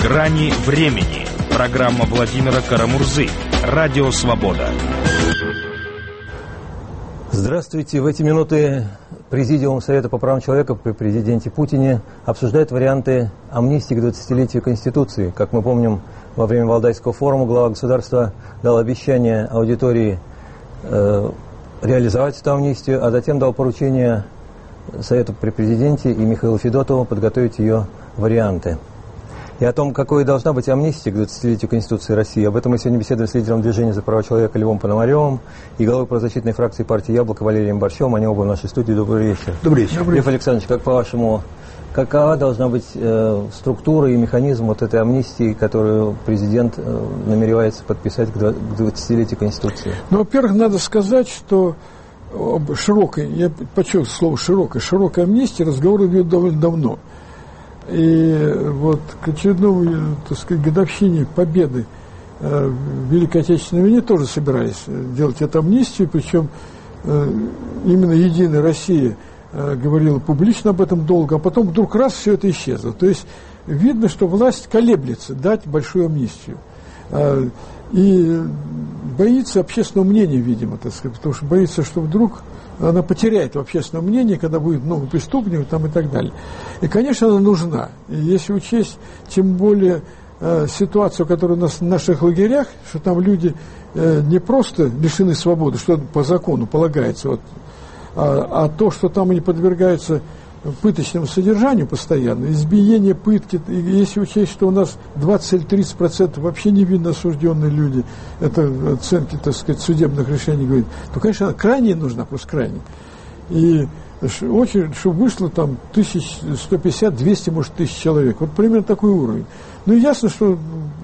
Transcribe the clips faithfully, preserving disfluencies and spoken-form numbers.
Грани времени. Программа Владимира Карамурзы. Радио Свобода. Здравствуйте. В эти минуты Президиум Совета по правам человека при президенте Путине обсуждает варианты амнистии к двадцатилетию Конституции. Как мы помним, во время Валдайского форума глава государства дал обещание аудитории э, реализовать эту амнистию, а затем дал поручение Совету при президенте и Михаилу Федотову подготовить ее варианты. И о том, какой должна быть амнистия к двадцатилетию Конституции России, об этом мы сегодня беседуем с лидером движения за права человека Львом Пономаревым и главой правозащитной фракции партии «Яблоко» Валерием Борщевым. Они оба в нашей студии. Добрый вечер. Добрый вечер. Лев Александрович, как по-вашему, какова должна быть э, структура и механизм вот этой амнистии, которую президент э, намеревается подписать к двадцатилетию Конституции? Ну, во-первых, надо сказать, что об широкой, я подчеркиваю слово «широкой», широкой амнистии разговор идет довольно давно. И вот к очередной, так сказать, годовщине победы э, в Великой Отечественной войне тоже собирались делать эту амнистию, причем э, именно «Единая Россия» э, говорила публично об этом долго, а потом вдруг раз все это исчезло. То есть видно, что власть колеблется дать большую амнистию. Э, и боится общественного мнения, видимо, так сказать, потому что боится, что вдруг она потеряет в общественном мнении, когда будет много преступников там и так далее. И, конечно, она нужна. И если учесть, тем более, э, ситуацию, которая у нас в наших лагерях, что там люди э, не просто лишены свободы, что по закону полагается, вот, а, а то, что там они подвергаются пыточному содержанию постоянно, избиение, пытки, и если учесть, что у нас двадцать-тридцать процентов вообще невинно осужденные люди, это оценки, так сказать, судебных решений говорят, то, конечно, она крайне нужна, просто крайне. И очень, чтобы вышло там тысяч сто пятьдесят - двести, может, тысяч человек. Вот примерно такой уровень. Ну, ясно, что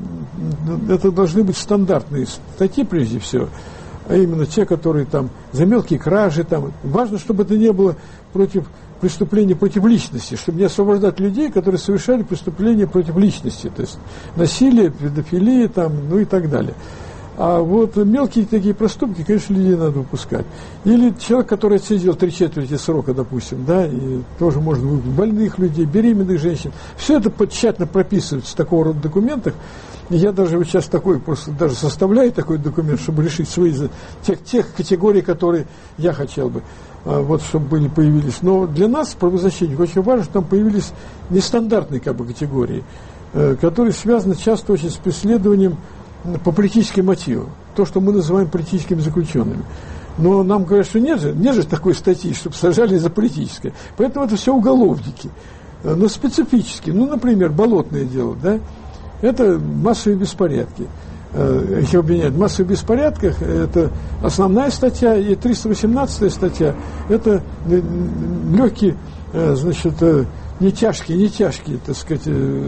это должны быть стандартные статьи, прежде всего, а именно те, которые там за мелкие кражи, там. Важно, чтобы это не было против преступления против личности, чтобы не освобождать людей, которые совершали преступления против личности, то есть насилие, педофилия, там, ну и так далее. А вот мелкие такие проступки, конечно, людей надо выпускать. Или человек, который отсидел три четверти срока, допустим, да, и тоже можно выпустить больных людей, беременных женщин. Все это тщательно прописывается в такого рода документах. И я даже вот сейчас такой, просто даже составляю такой документ, чтобы решить свои тех, тех категорий, которые я хотел бы. Вот, чтобы были, появились. Но для нас, правозащитников, очень важно, что там появились нестандартные как бы, категории, э, которые связаны часто очень с преследованием по политическим мотивам. То, что мы называем политическими заключенными. Но нам говорят, что нет же, нет же такой статьи, чтобы сажали за политическое. Поэтому это все уголовники. Э, но специфические. Ну, например, болотное дело, да, это массовые беспорядки. Их обвиняют в массовых беспорядках, это основная статья, и триста восемнадцатая статья, это легкие, значит, не тяжкие, не тяжкие, так сказать,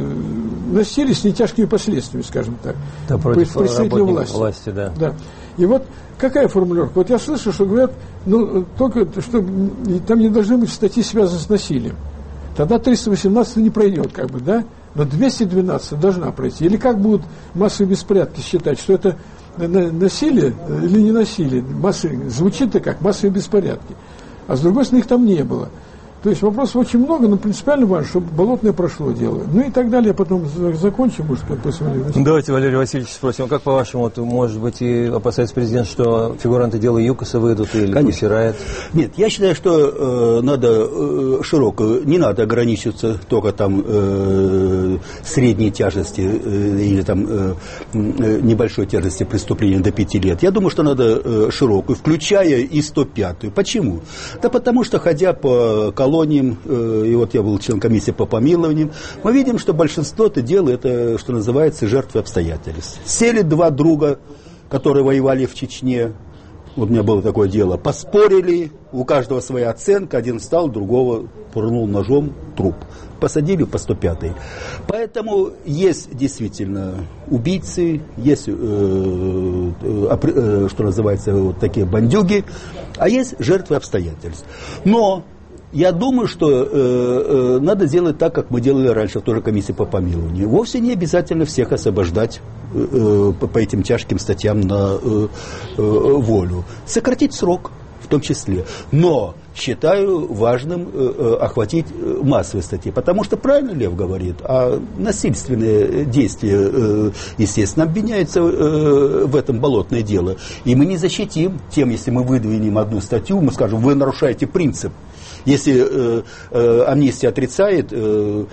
насилие с нетяжкими последствиями, скажем так. Да, против представителей власти. власти да. Да. И вот какая формулировка? Вот я слышу, что говорят, ну, только, что там не должны быть статьи, связанные с насилием. Тогда триста восемнадцать не пройдет, как бы, да? Но двести двенадцать должна пройти. Или как будут массовые беспорядки считать, что это насилие или не насилие? Массы, звучит-то как массовые беспорядки. А с другой стороны, их там не было. То есть вопросов очень много, но принципиально важно, чтобы болотное прошло дело. Ну и так далее. Потом закончим, может, как посмотрим. Давайте Валерий Васильевич спросим, как по-вашему, вот, может быть, и опасается президент, что фигуранты дела ЮКОСа выйдут или Пусирает? Нет, я считаю, что э, надо э, широко, не надо ограничиваться только там э, средней тяжести э, или там э, э, небольшой тяжести преступления до пяти лет. Я думаю, что надо э, широкую, включая и сто пятую. Почему? Да потому что, ходя по колониям, и вот я был член комиссии по помилованиям, мы видим, что большинство-то дел это, что называется, жертвы обстоятельств. Сели два друга, которые воевали в Чечне, вот у меня было такое дело, поспорили, у каждого своя оценка, один встал, другого пырнул ножом, труп. Посадили по сто пятой. Поэтому есть действительно убийцы, есть, э, э, э, что называется, вот такие бандюги, а есть жертвы обстоятельств. Но я думаю, что э, э, надо делать так, как мы делали раньше в той же комиссии по помилованию. Вовсе не обязательно всех освобождать э, по, по этим тяжким статьям на э, э, волю. Сократить срок в том числе. Но считаю важным э, охватить массовые статьи. Потому что, правильно Лев говорит, а насильственные действия, э, естественно, обвиняются э, в этом болотное дело. И мы не защитим тем, если мы выдвинем одну статью, мы скажем, вы нарушаете принцип. Если э, э, амнистия отрицает э,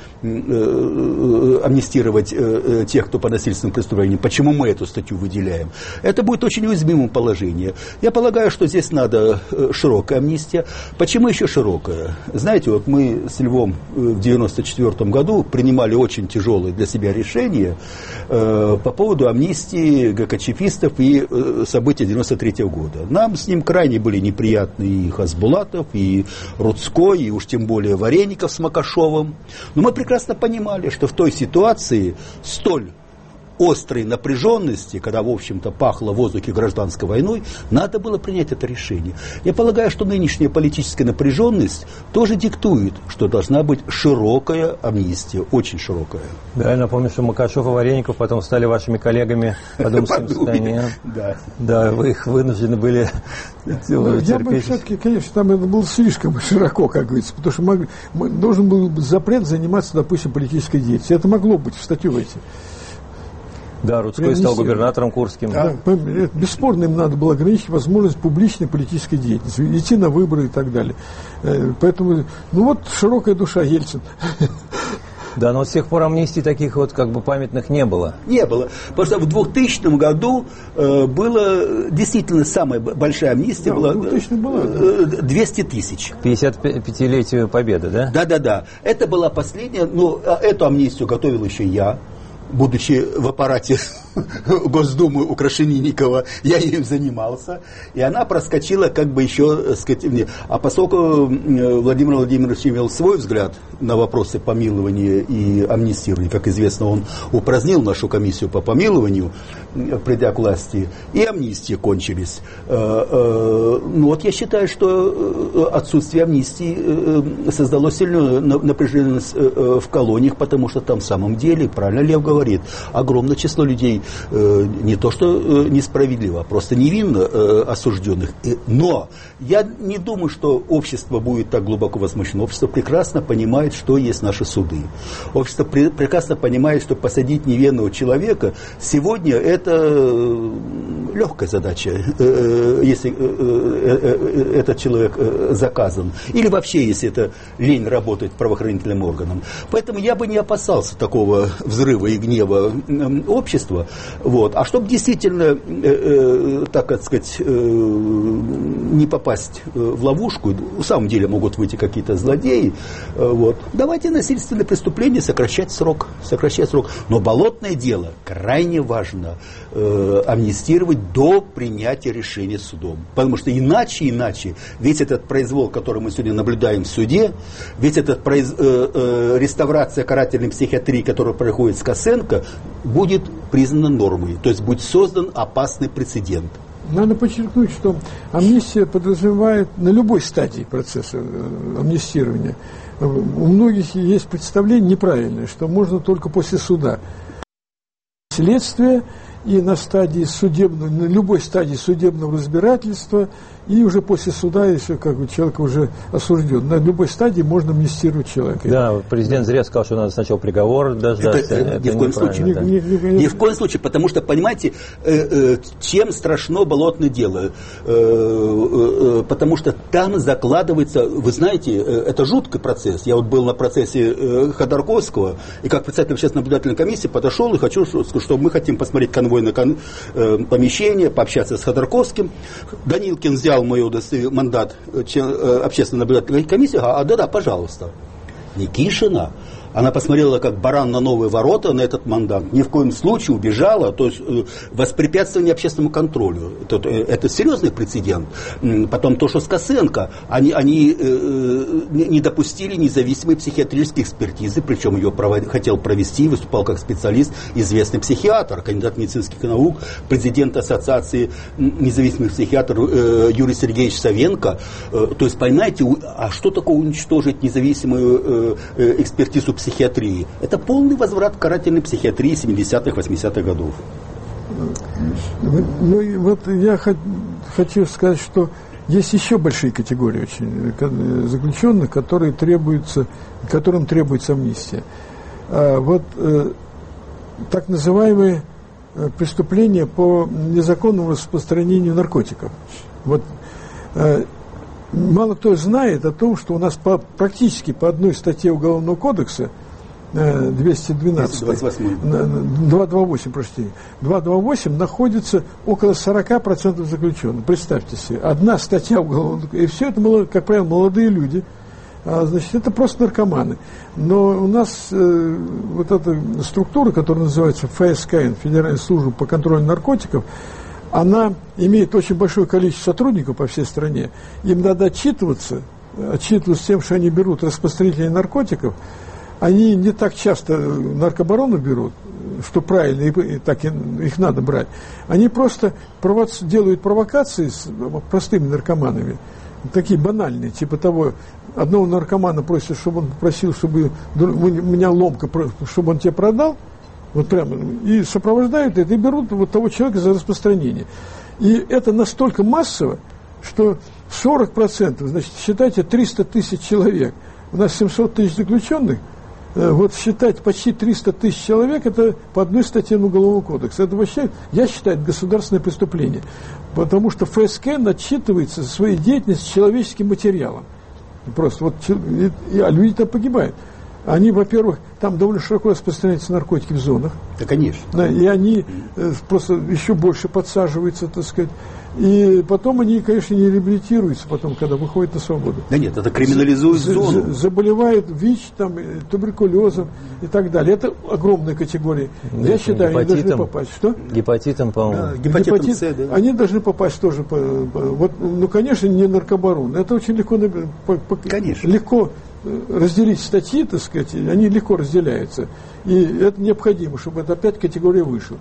э, амнистировать э, тех, кто по насильственным преступлениям, почему мы эту статью выделяем? Это будет очень уязвимым положением. Я полагаю, что здесь надо э, широкая амнистия. Почему еще широкая? Знаете, вот мы с Львом в девяносто четвёртом году принимали очень тяжелые для себя решения э, по поводу амнистии ГКЧПистов и э, событий девяносто третьего года. Нам с ним крайне были неприятны и Хасбулатов, и Рудской, и уж тем более Вареников с Макашовым. Но мы прекрасно понимали, что в той ситуации столь острой напряженности, когда, в общем-то, пахло в воздухе гражданской войной, надо было принять это решение. Я полагаю, что нынешняя политическая напряженность тоже диктует, что должна быть широкая амнистия, очень широкая. Да, я напомню, что Макашов и Вареников потом стали вашими коллегами по Думским стране. Да. Да, вы их вынуждены были терпеть. Я бы все-таки, конечно, там это было слишком широко, как говорится, потому что могли, должен был запрет заниматься, допустим, политической деятельностью. Это могло быть в статью войти. Да, Рудской стал губернатором Курским. Да, бесспорно, им надо было ограничить возможность публичной политической деятельности, идти на выборы и так далее. Поэтому, ну вот, широкая душа Ельцин. Да, но с тех пор амнистий таких вот как бы памятных не было. Не было. Потому что в двухтысячном году э, было действительно самая большая амнистия, да, была, была э, двести тысяч. пятидесятипятилетию Победы, да? Да-да-да. Это была последняя, но эту амнистию готовил еще я. Будучи в аппарате Госдумы у Крашенинникова, я ею занимался, и она проскочила как бы еще, так сказать, мне. А поскольку Владимир Владимирович имел свой взгляд на вопросы помилования и амнистирования, как известно, он упразднил нашу комиссию по помилованию, придя к власти, и амнистии кончились. Ну вот я считаю, что отсутствие амнистии создало сильную напряженность в колониях, потому что там в самом деле, правильно Лев говорит, говорит, огромное число людей э, не то что э, несправедливо, а просто невинно э, осужденных. И, но я не думаю, что общество будет так глубоко возмущено. Общество прекрасно понимает, что есть наши суды. Общество пре- прекрасно понимает, что посадить невинного человека сегодня это э, легкая задача, э, э, если э, э, э, этот человек э, заказан. Или вообще, если это лень работать правоохранительным органам. Поэтому я бы не опасался такого взрыва и гнева общества, вот. А чтобы действительно, э, э, так сказать, э, не попасть в ловушку, в самом деле могут выйти какие-то злодеи, э, вот. Давайте насильственные преступления сокращать срок, сокращать срок. Но болотное дело крайне важно э, амнистировать до принятия решения судом, потому что иначе, иначе весь этот произвол, который мы сегодня наблюдаем в суде, весь этот произ, э, э, реставрация карательной психиатрии, которая проходит с Косенко, будет признана нормой, то есть будет создан опасный прецедент. Надо подчеркнуть, что амнистия подразумевает на любой стадии процесса амнистирования. У многих есть представление неправильное, что можно только после суда. Следствие и на стадии судебного, на любой стадии судебного разбирательства, и уже после суда, если как бы человек уже осужден, на любой стадии можно амнистировать человека. Да, президент зря сказал, что надо сначала приговор дождаться. Это, это ни в коем случае. Да. Ни, ни, ни, ни в коем случае, потому что, понимаете, э, э, чем страшно болотное дело? Э, э, потому что там закладывается, вы знаете, э, это жуткий процесс. Я вот был на процессе э, Ходорковского, и как председатель общественной наблюдательной комиссии подошел и хочу, что, что мы хотим посмотреть конвойное кон, э, помещение, пообщаться с Ходорковским. Данилкин взял мой мандат общественной наблюдательной комиссии, а да-да, пожалуйста. Никишина, она посмотрела как баран на новые ворота, на этот мандат, ни в коем случае убежала, то есть воспрепятствование общественному контролю. Это, это серьезный прецедент. Потом то, что с Косенко, они, они э, не допустили независимой психиатрической экспертизы, причем ее провод, хотел провести, выступал как специалист, известный психиатр, кандидат медицинских наук, президент Ассоциации независимых психиатров э, Юрий Сергеевич Савенко. Э, то есть, понимаете, а что такое уничтожить независимую э, экспертизу психиатрии? Это полный возврат к карательной психиатрии семидесятых, восьмидесятых годов. Ну, вот я хочу сказать, что Есть еще большие категории очень заключенных, которые требуются, которым требуется амнистия. Вот так называемые преступления по незаконному распространению наркотиков. Вот мало кто знает о том, что у нас по, практически по одной статье Уголовного кодекса двести двенадцать, двести двадцать восемь, простите, двести двадцать восемь находится около сорок процентов заключенных. Представьте себе, одна статья уголовного, и все это, как правило, молодые люди, а, значит, это просто наркоманы. Но у нас э, вот эта структура, которая называется эф эс ка эн, Федеральная служба по контролю наркотиков, она имеет очень большое количество сотрудников по всей стране. Им надо отчитываться, отчитываться тем, что они берут распространение наркотиков. Они не так часто наркобароны берут, что правильно, и, и так и, их надо брать. Они просто провоци, делают провокации с простыми наркоманами, такие банальные, типа того, одного наркомана просят, чтобы он попросил, чтобы у меня ломка, чтобы он тебе продал, вот прямо, и сопровождают это, и берут вот того человека за распространение. И это настолько массово, что сорок процентов, значит, считайте, триста тысяч человек, у нас семьсот тысяч заключенных, вот считать почти триста тысяч человек, это по одной статье Уголовного кодекса. Это вообще, я считаю, это государственное преступление. Потому что эф эс ка эн отчитывается своей деятельностью человеческим материалом. Просто вот, и, и, а люди-то погибают. Они, во-первых, там довольно широко распространяются наркотики в зонах. Да, конечно. И они э, просто еще больше подсаживаются, так сказать. И потом они, конечно, не реабилитируются потом, когда выходят на свободу. Да нет, это криминализует за, зону. За, заболевают ВИЧ, там, туберкулезом и так далее. Это огромная категория. Да, я считаю, они должны попасть. Что? Гепатитом, по-моему. Да, гепатитом Гепатит, С, да. Они должны попасть тоже. По, по, вот, ну, конечно, не наркобарон. Это очень легко, по, по, конечно. легко разделить статьи, так сказать, они легко разделяются. И это необходимо, чтобы это опять категория вышла.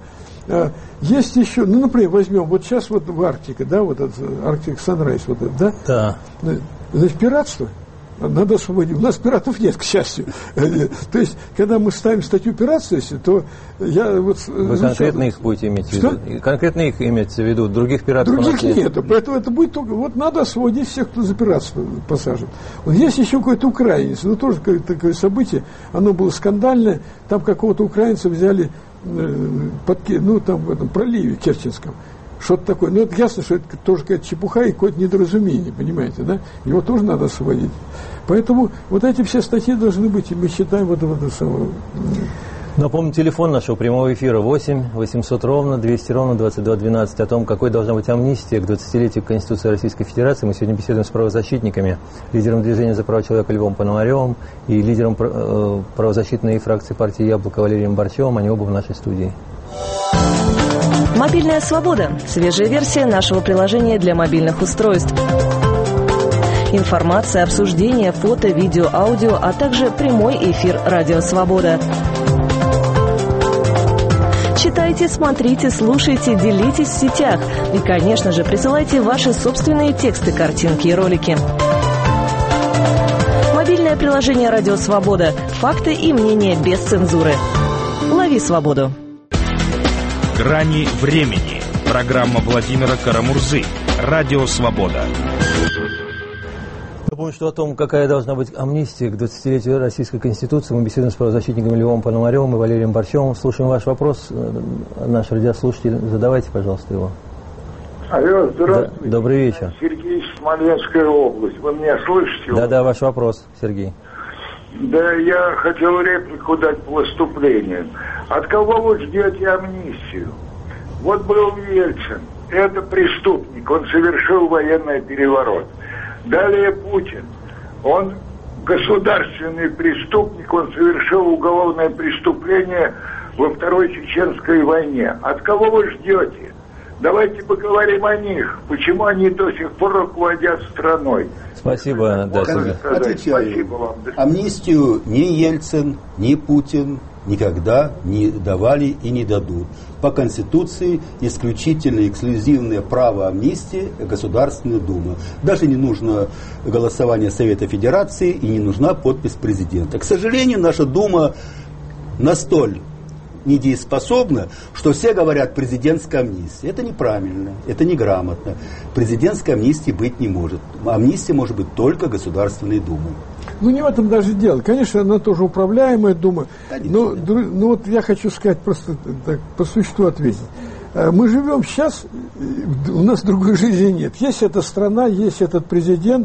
Есть еще, ну, например, возьмем, вот сейчас вот в Арктике, да, вот этот Arctic Sunrise, вот это, да? Да. Значит, пиратство. Надо освободить. У нас пиратов нет, к счастью. То есть, когда мы ставим статью пиратства, то я вот... Вы конкретно их будете иметь в виду? Конкретно их имеется в виду? Других пиратов Других нету. Поэтому это будет только... Вот надо освободить всех, кто за пиратство посажен. Вот есть еще какой-то украинец. Ну, тоже такое событие. Оно было скандальное. Там какого-то украинца взяли под, ну, там в этом проливе Керченском. Что-то такое. Ну, это ясно, что это тоже какая-то чепуха и какое-то недоразумение, понимаете, да? Его тоже надо освободить. Поэтому вот эти все статьи должны быть, и мы считаем вот это самое. Напомню, телефон нашего прямого эфира восемь восемьсот ровно двести ровно двадцать два двенадцать. О том, какой должна быть амнистия к двадцатилетию Конституции Российской Федерации, мы сегодня беседуем с правозащитниками, лидером движения за права человека Львом Пономаревым и лидером правозащитной фракции партии «Яблоко» Валерием Борчевым. Они оба в нашей студии. Мобильная свобода. Свежая версия нашего приложения для мобильных устройств. Информация, обсуждение, фото, видео, аудио, а также прямой эфир «Радио Свобода». Читайте, смотрите, слушайте, делитесь в сетях. И, конечно же, присылайте ваши собственные тексты, картинки и ролики. Мобильное приложение «Радио Свобода». Факты и мнения без цензуры. Лови свободу. «Грани времени». Программа Владимира Карамурзы. Радио Свобода. Напомню, что о том, какая должна быть амнистия к двадцатилетию Российской Конституции, мы беседуем с правозащитниками Львом Пономаревым и Валерием Борчевым. Слушаем ваш вопрос. Наш радиослушатель, задавайте, пожалуйста, его. Алло, здравствуйте. Да, добрый вечер. Сергей, Смоленская область. Вы меня слышите? Да-да, ваш вопрос, Сергей. Да, я хотел реплику дать по выступлению. От кого вы ждете амнистию? Вот был Ельцин. Это преступник. Он совершил военный переворот. Далее Путин. Он государственный преступник. Он совершил уголовное преступление во Второй Чеченской войне. От кого вы ждете? Давайте поговорим о них. Почему они до сих пор руководят страной? Спасибо, да, Сергей. Отвечаю. Спасибо вам. Амнистию ни Ельцин, ни Путин никогда не давали и не дадут. По Конституции исключительно эксклюзивное право амнистии Государственная Дума. Даже не нужно голосование Совета Федерации и не нужна подпись президента. К сожалению, наша Дума настоль недееспособна, что все говорят президентская амнистия. Это неправильно, это неграмотно. Президентской амнистии быть не может. Амнистия может быть только Государственной Думой. Ну, не в этом даже дело. Конечно, она тоже управляемая Дума. Но, ну, вот я хочу сказать, просто так, по существу ответить. Мы живем сейчас, у нас другой жизни нет. Есть эта страна, есть этот президент,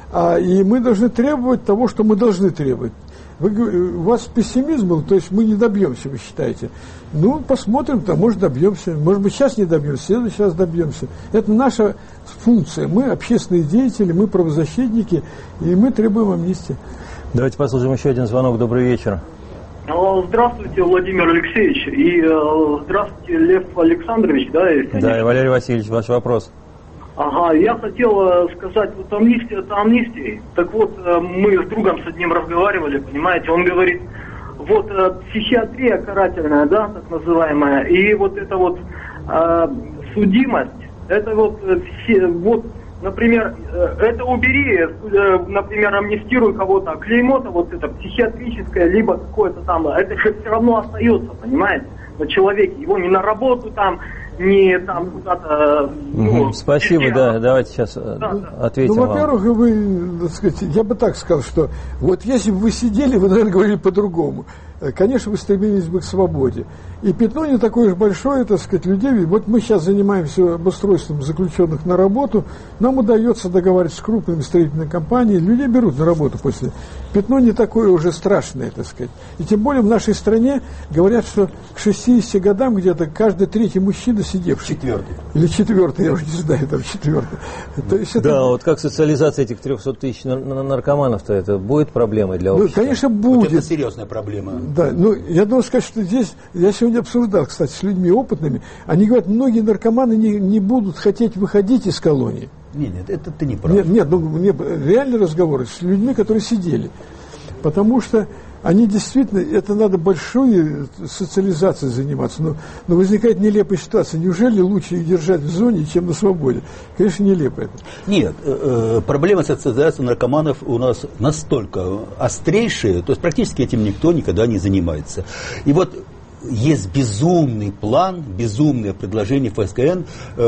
и мы должны требовать того, что мы должны требовать. Вы, у вас пессимизм был, то есть мы не добьемся, вы считаете. Ну, посмотрим, там, может, добьемся. Может быть, сейчас не добьемся, в следующий раз добьемся. Это наша функция. Мы общественные деятели, мы правозащитники, и мы требуем амнистии. Давайте послушаем еще один звонок. Добрый вечер. Здравствуйте, Владимир Алексеевич. И э, здравствуйте, Лев Александрович. Да, и, да, и Валерий Васильевич, ваш вопрос. Ага, я хотел сказать, вот амнистия, это амнистия. Так вот, мы с другом с одним разговаривали, понимаете, он говорит, вот психиатрия карательная, да, так называемая, и вот эта вот э, судимость, это вот все, вот, например, это убери, например, амнистируй кого-то, клеймо-то вот это психиатрическое, либо какое-то там, это же все равно остается, понимаете, на человеке, его не на работу там, не там куда-то... Ну, спасибо, да, давайте сейчас да, да. ответим Ну, вам. во-первых, вы, так сказать, я бы так сказал, что вот если бы вы сидели, вы, наверное, говорили по-другому. Конечно, вы стремились бы к свободе. И пятно не такое уж большое, так сказать, людей. Вот мы сейчас занимаемся обустройством заключенных на работу. Нам удается договариваться с крупными строительными компаниями. Людей берут на работу после. Пятно не такое уже страшное, так сказать. И тем более в нашей стране говорят, что к шестидесяти годам где-то каждый третий мужчина сидевший. Четвертый. Или четвертый, я уже не знаю, там четвертый. То есть да, это... вот как социализация этих трехсот тысяч наркоманов-то, это будет проблемой для общества? Ну, конечно, будет. Вот это серьезная проблема. Да, ну, я должен сказать, что здесь, я сегодня обсуждал, кстати, с людьми опытными, они говорят, многие наркоманы не, не будут хотеть выходить из колонии. Нет, нет, это ты не прав. Нет, нет, ну, мне реальный разговор с людьми, которые сидели. Потому что они действительно, это надо большой социализацией заниматься. Но, но возникает нелепая ситуация. Неужели лучше их держать в зоне, чем на свободе? Конечно, нелепо это. Нет, э, проблема социализации наркоманов у нас настолько острейшая, то есть практически этим никто никогда не занимается. И вот есть безумный план, безумное предложение ФСКН, э,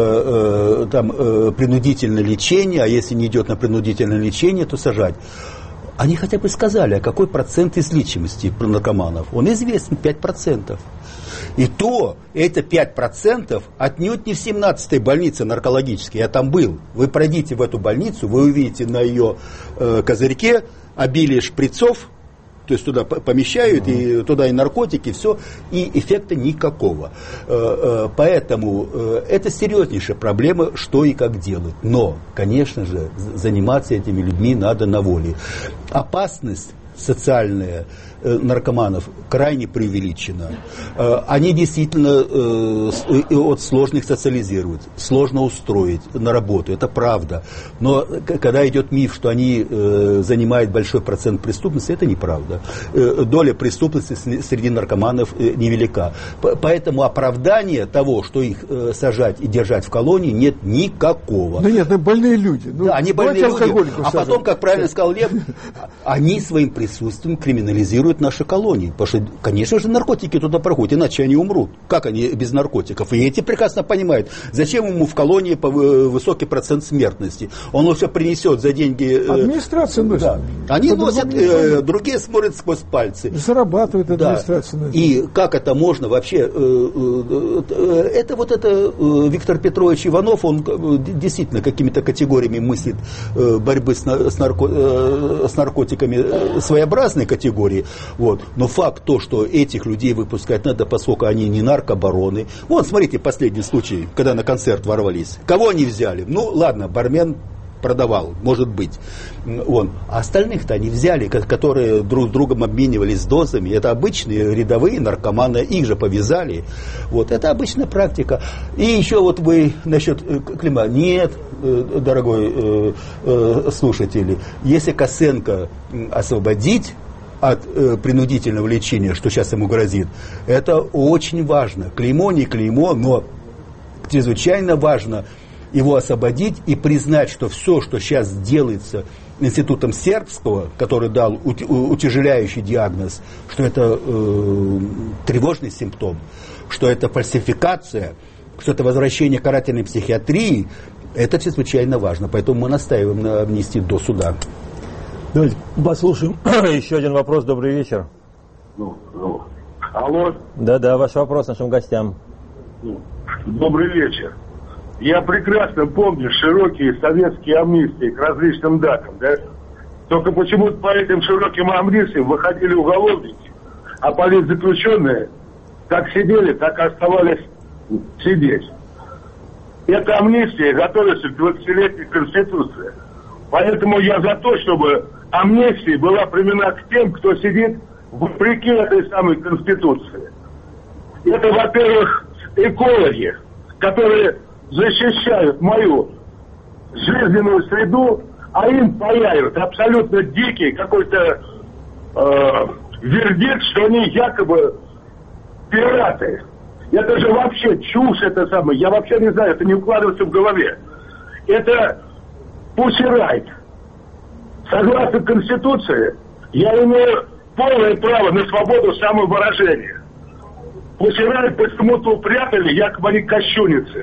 э, там э, принудительное лечение, а если не идет на принудительное лечение, то сажать. Они хотя бы сказали, а какой процент излечимости про наркоманов. Он известен, пять процентов. И то, это пять процентов отнюдь не в семнадцатой больнице наркологической. Я там был. Вы пройдите в эту больницу, вы увидите на ее э, козырьке обилие шприцов, то есть туда помещают, и туда и наркотики, все, и эффекта никакого. Поэтому это серьезнейшая проблема, что и как делать. Но, конечно же, заниматься этими людьми надо на воле. Опасность социальная наркоманов крайне преувеличена. Они действительно от сложных социализируют, сложно устроить на работу, это правда. Но когда идет миф, что они занимают большой процент преступности, это неправда. Доля преступности среди наркоманов невелика. Поэтому оправдания того, что их сажать и держать в колонии, нет никакого. Ну нет, это больные люди. Ну, да, они больные люди. А потом, как правильно сказал Лев, они своим присутствием криминализируют наши колонии. Потому что, конечно же, наркотики туда проходят, иначе они умрут. Как они без наркотиков? И эти прекрасно понимают, зачем ему в колонии высокий процент смертности. Он лучше принесет за деньги... Администрация носит. Да. Они носят, э, другие смотрят сквозь пальцы. Зарабатывает администрация. Да. И как это можно вообще... Э, э, э, это вот это э, Виктор Петрович Иванов, он э, действительно какими-то категориями мыслит э, борьбы с, с, нарко, э, с наркотиками э, своеобразной категории. Вот. Но факт то, что этих людей выпускать надо, поскольку они не наркобароны. Вон, смотрите, последний случай, когда на концерт ворвались. Кого они взяли? Ну, ладно, бармен продавал, может быть. Вон. А остальных-то они взяли, которые друг с другом обменивались дозами. Это обычные рядовые наркоманы, их же повязали. Вот. Это обычная практика. И еще вот вы насчет клейма. Нет, дорогой э, э, слушатель, если Косенко освободить от э, принудительного лечения, что сейчас ему грозит, это очень важно. Клеймо, не клеймо, но чрезвычайно важно его освободить и признать, что все, что сейчас делается институтом сербского, который дал утяжеляющий диагноз, что это э, тревожный симптом, что это фальсификация, что это возвращение к карательной психиатрии, это чрезвычайно важно. Поэтому мы настаиваем на амнистии до суда. Давайте послушаем еще один вопрос. Добрый вечер. Ну, ну. Алло. Да-да, ваш вопрос нашим гостям. Добрый вечер. Я прекрасно помню широкие советские амнистии к различным датам, да? Только почему-то по этим широким амнистиям выходили уголовники, а политзаключенные как сидели, так и оставались сидеть. Эта амнистия готовится к двадцатилетней Конституции. Поэтому я за то, чтобы амнистия была применена к тем, кто сидит вопреки этой самой Конституции. Это, во-первых, экологи, которые защищают мою жизненную среду, а им паяют абсолютно дикий какой-то э, вердикт, что они якобы пираты. Это же вообще чушь, это самое. Я вообще не знаю, это не укладывается в голове. Это пусирайт. Согласно Конституции, я имею полное право на свободу самовыражения. Пусирайт почему-то упрятали, якобы они кощунницы.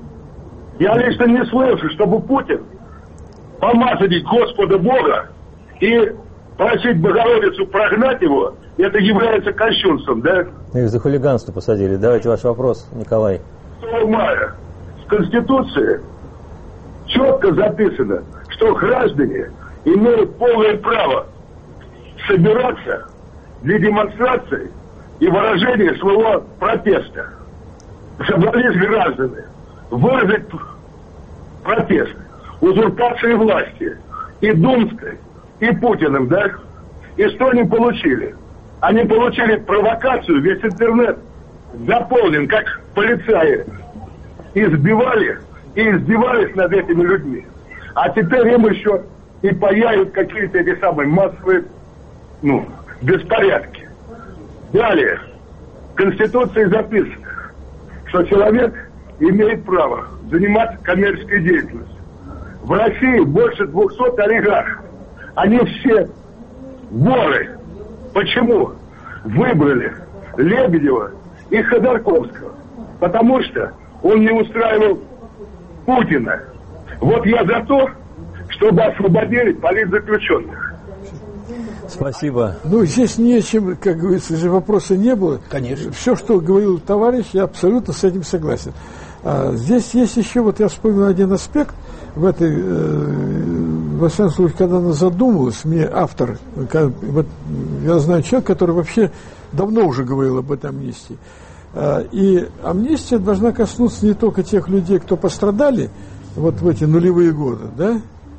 Я лично не слышу, чтобы Путин помазать Господа Бога и просить Богородицу прогнать его, это является кощунством, да? Их за хулиганство посадили. Давайте ваш вопрос, Николай. шестого мая в Конституции четко записано, что граждане имеют полное право собираться для демонстрации и выражения своего протеста. Собрались граждане выразить протест узурпации власти и Думской, и Путиным, да? И что они получили? Они получили провокацию, весь интернет заполнен, как полицаи избивали и издевались над этими людьми. А теперь им еще и паяют какие-то эти самые массовые, ну, беспорядки. Далее, в Конституции записано, что человек имеет право заниматься коммерческой деятельностью. В России больше двухсот олигархов. Они все воры. Почему выбрали Лебедева и Ходорковского? Потому что он не устраивал Путина. Вот я за то, чтобы освободили политзаключенных. Спасибо. Ну, здесь нечем, как говорится, же вопроса не было. Конечно. Все, что говорил товарищ, я абсолютно с этим согласен. А, здесь есть еще, вот я вспомнил один аспект в этой, э, во всяком случае, когда она задумалась, мне автор, как, вот, я знаю человека, который вообще давно уже говорил об этой амнистии. А, и амнистия должна коснуться не только тех людей, кто пострадали вот в эти нулевые годы, да,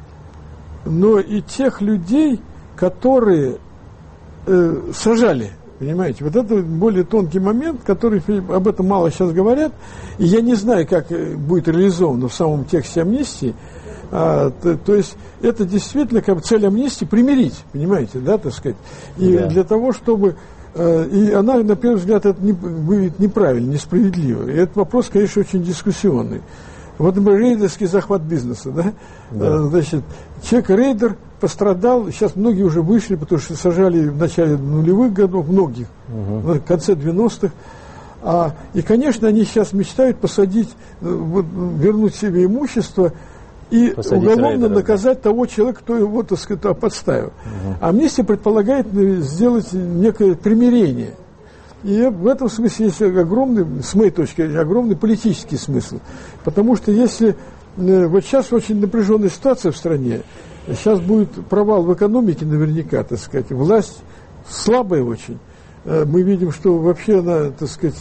но и тех людей, которые э, сажали, понимаете, вот это более тонкий момент, который, об этом мало сейчас говорят, и я не знаю, как будет реализовано в самом тексте амнистии, а, то, то есть это действительно как бы цель амнистии примирить, понимаете, да, так сказать, и да. Для того, чтобы, э, и она, на первый взгляд, это не, будет неправильно, несправедливо, и этот вопрос, конечно, очень дискуссионный. Вот, например, рейдерский захват бизнеса, да? Да. Значит, человек-рейдер пострадал, сейчас многие уже вышли, потому что сажали в начале нулевых годов, многих, угу. В конце девяностых. А, и, конечно, они сейчас мечтают посадить, вот, вернуть себе имущество и посадить уголовно рейдера, наказать да. того человека, кто его, так сказать, подставил. Угу. Амнистия предполагает сделать некое примирение. И в этом смысле есть огромный, с моей точки зрения, огромный политический смысл. Потому что если вот сейчас очень напряженная ситуация в стране, сейчас будет провал в экономике наверняка, так сказать, власть слабая очень. Мы видим, что вообще она, так сказать,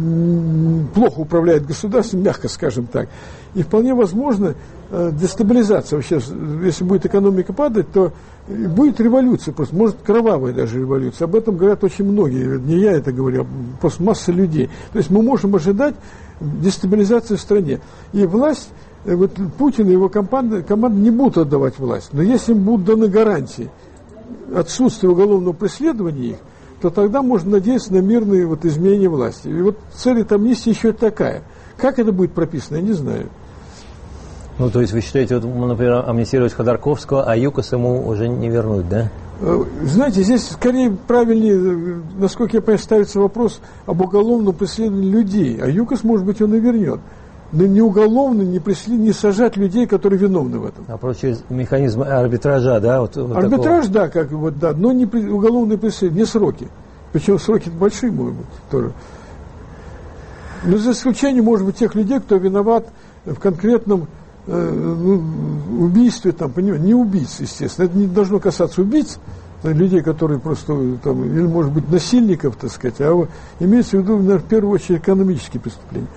плохо управляет государством, мягко скажем так. И вполне возможно дестабилизация. Вообще, если будет экономика падать, то будет революция, просто, может, кровавая даже революция. Об этом говорят очень многие, не я это говорю, а просто масса людей. То есть мы можем ожидать дестабилизации в стране. И власть, вот Путин и его команда, команда не будут отдавать власть. Но если им будут даны гарантии отсутствия уголовного преследования их, то тогда можно надеяться на мирные вот изменения власти. И вот цель этой амнистии еще такая. Как это будет прописано, я не знаю. Ну, то есть вы считаете, вот, например, амнистировать Ходорковского, а ЮКОС ему уже не вернуть, да? Знаете, здесь скорее правильнее, насколько я понимаю, ставится вопрос об уголовном преследовании людей, а ЮКОС, может быть, он и вернет. Но не уголовно, не преследовать, не сажать людей, которые виновны в этом. А просто через механизм арбитража, да? Вот, вот Арбитраж, такого. да, как вот, да, но не уголовное преследование, не сроки. Причем сроки большие могут быть тоже. Но за исключением, может быть, тех людей, кто виноват в конкретном э, ну, убийстве, там, понимаете, не убийц, естественно. Это не должно касаться убийц, людей, которые просто, там, или, может быть, насильников, так сказать, а имеется в виду, наверное, в первую очередь, экономические преступления.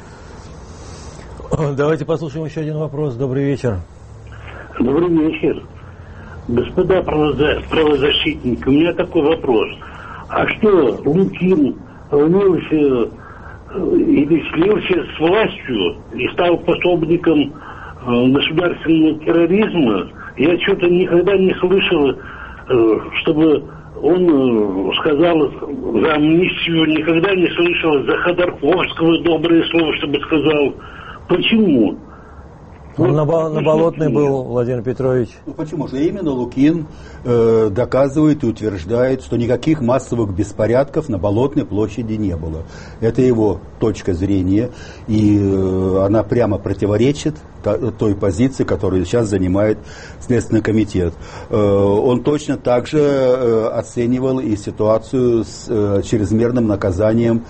Давайте послушаем еще один вопрос. Добрый вечер. Добрый вечер. Господа правозащитники, у меня такой вопрос. А что, Лукин влился или слился с властью и стал пособником государственного терроризма? Я что-то никогда не слышал, чтобы он сказал за амнистию, никогда не слышал за Ходорковского доброе слово, чтобы сказал. Почему? Он на, на Болотной был, Владимир Петрович. Ну почему же? Именно Лукин э, доказывает и утверждает, что никаких массовых беспорядков на Болотной площади не было. Это его точка зрения, и э, она прямо противоречит та, той позиции, которую сейчас занимает Следственный комитет. Э, он точно так же э, оценивал и ситуацию с э, чрезмерным наказанием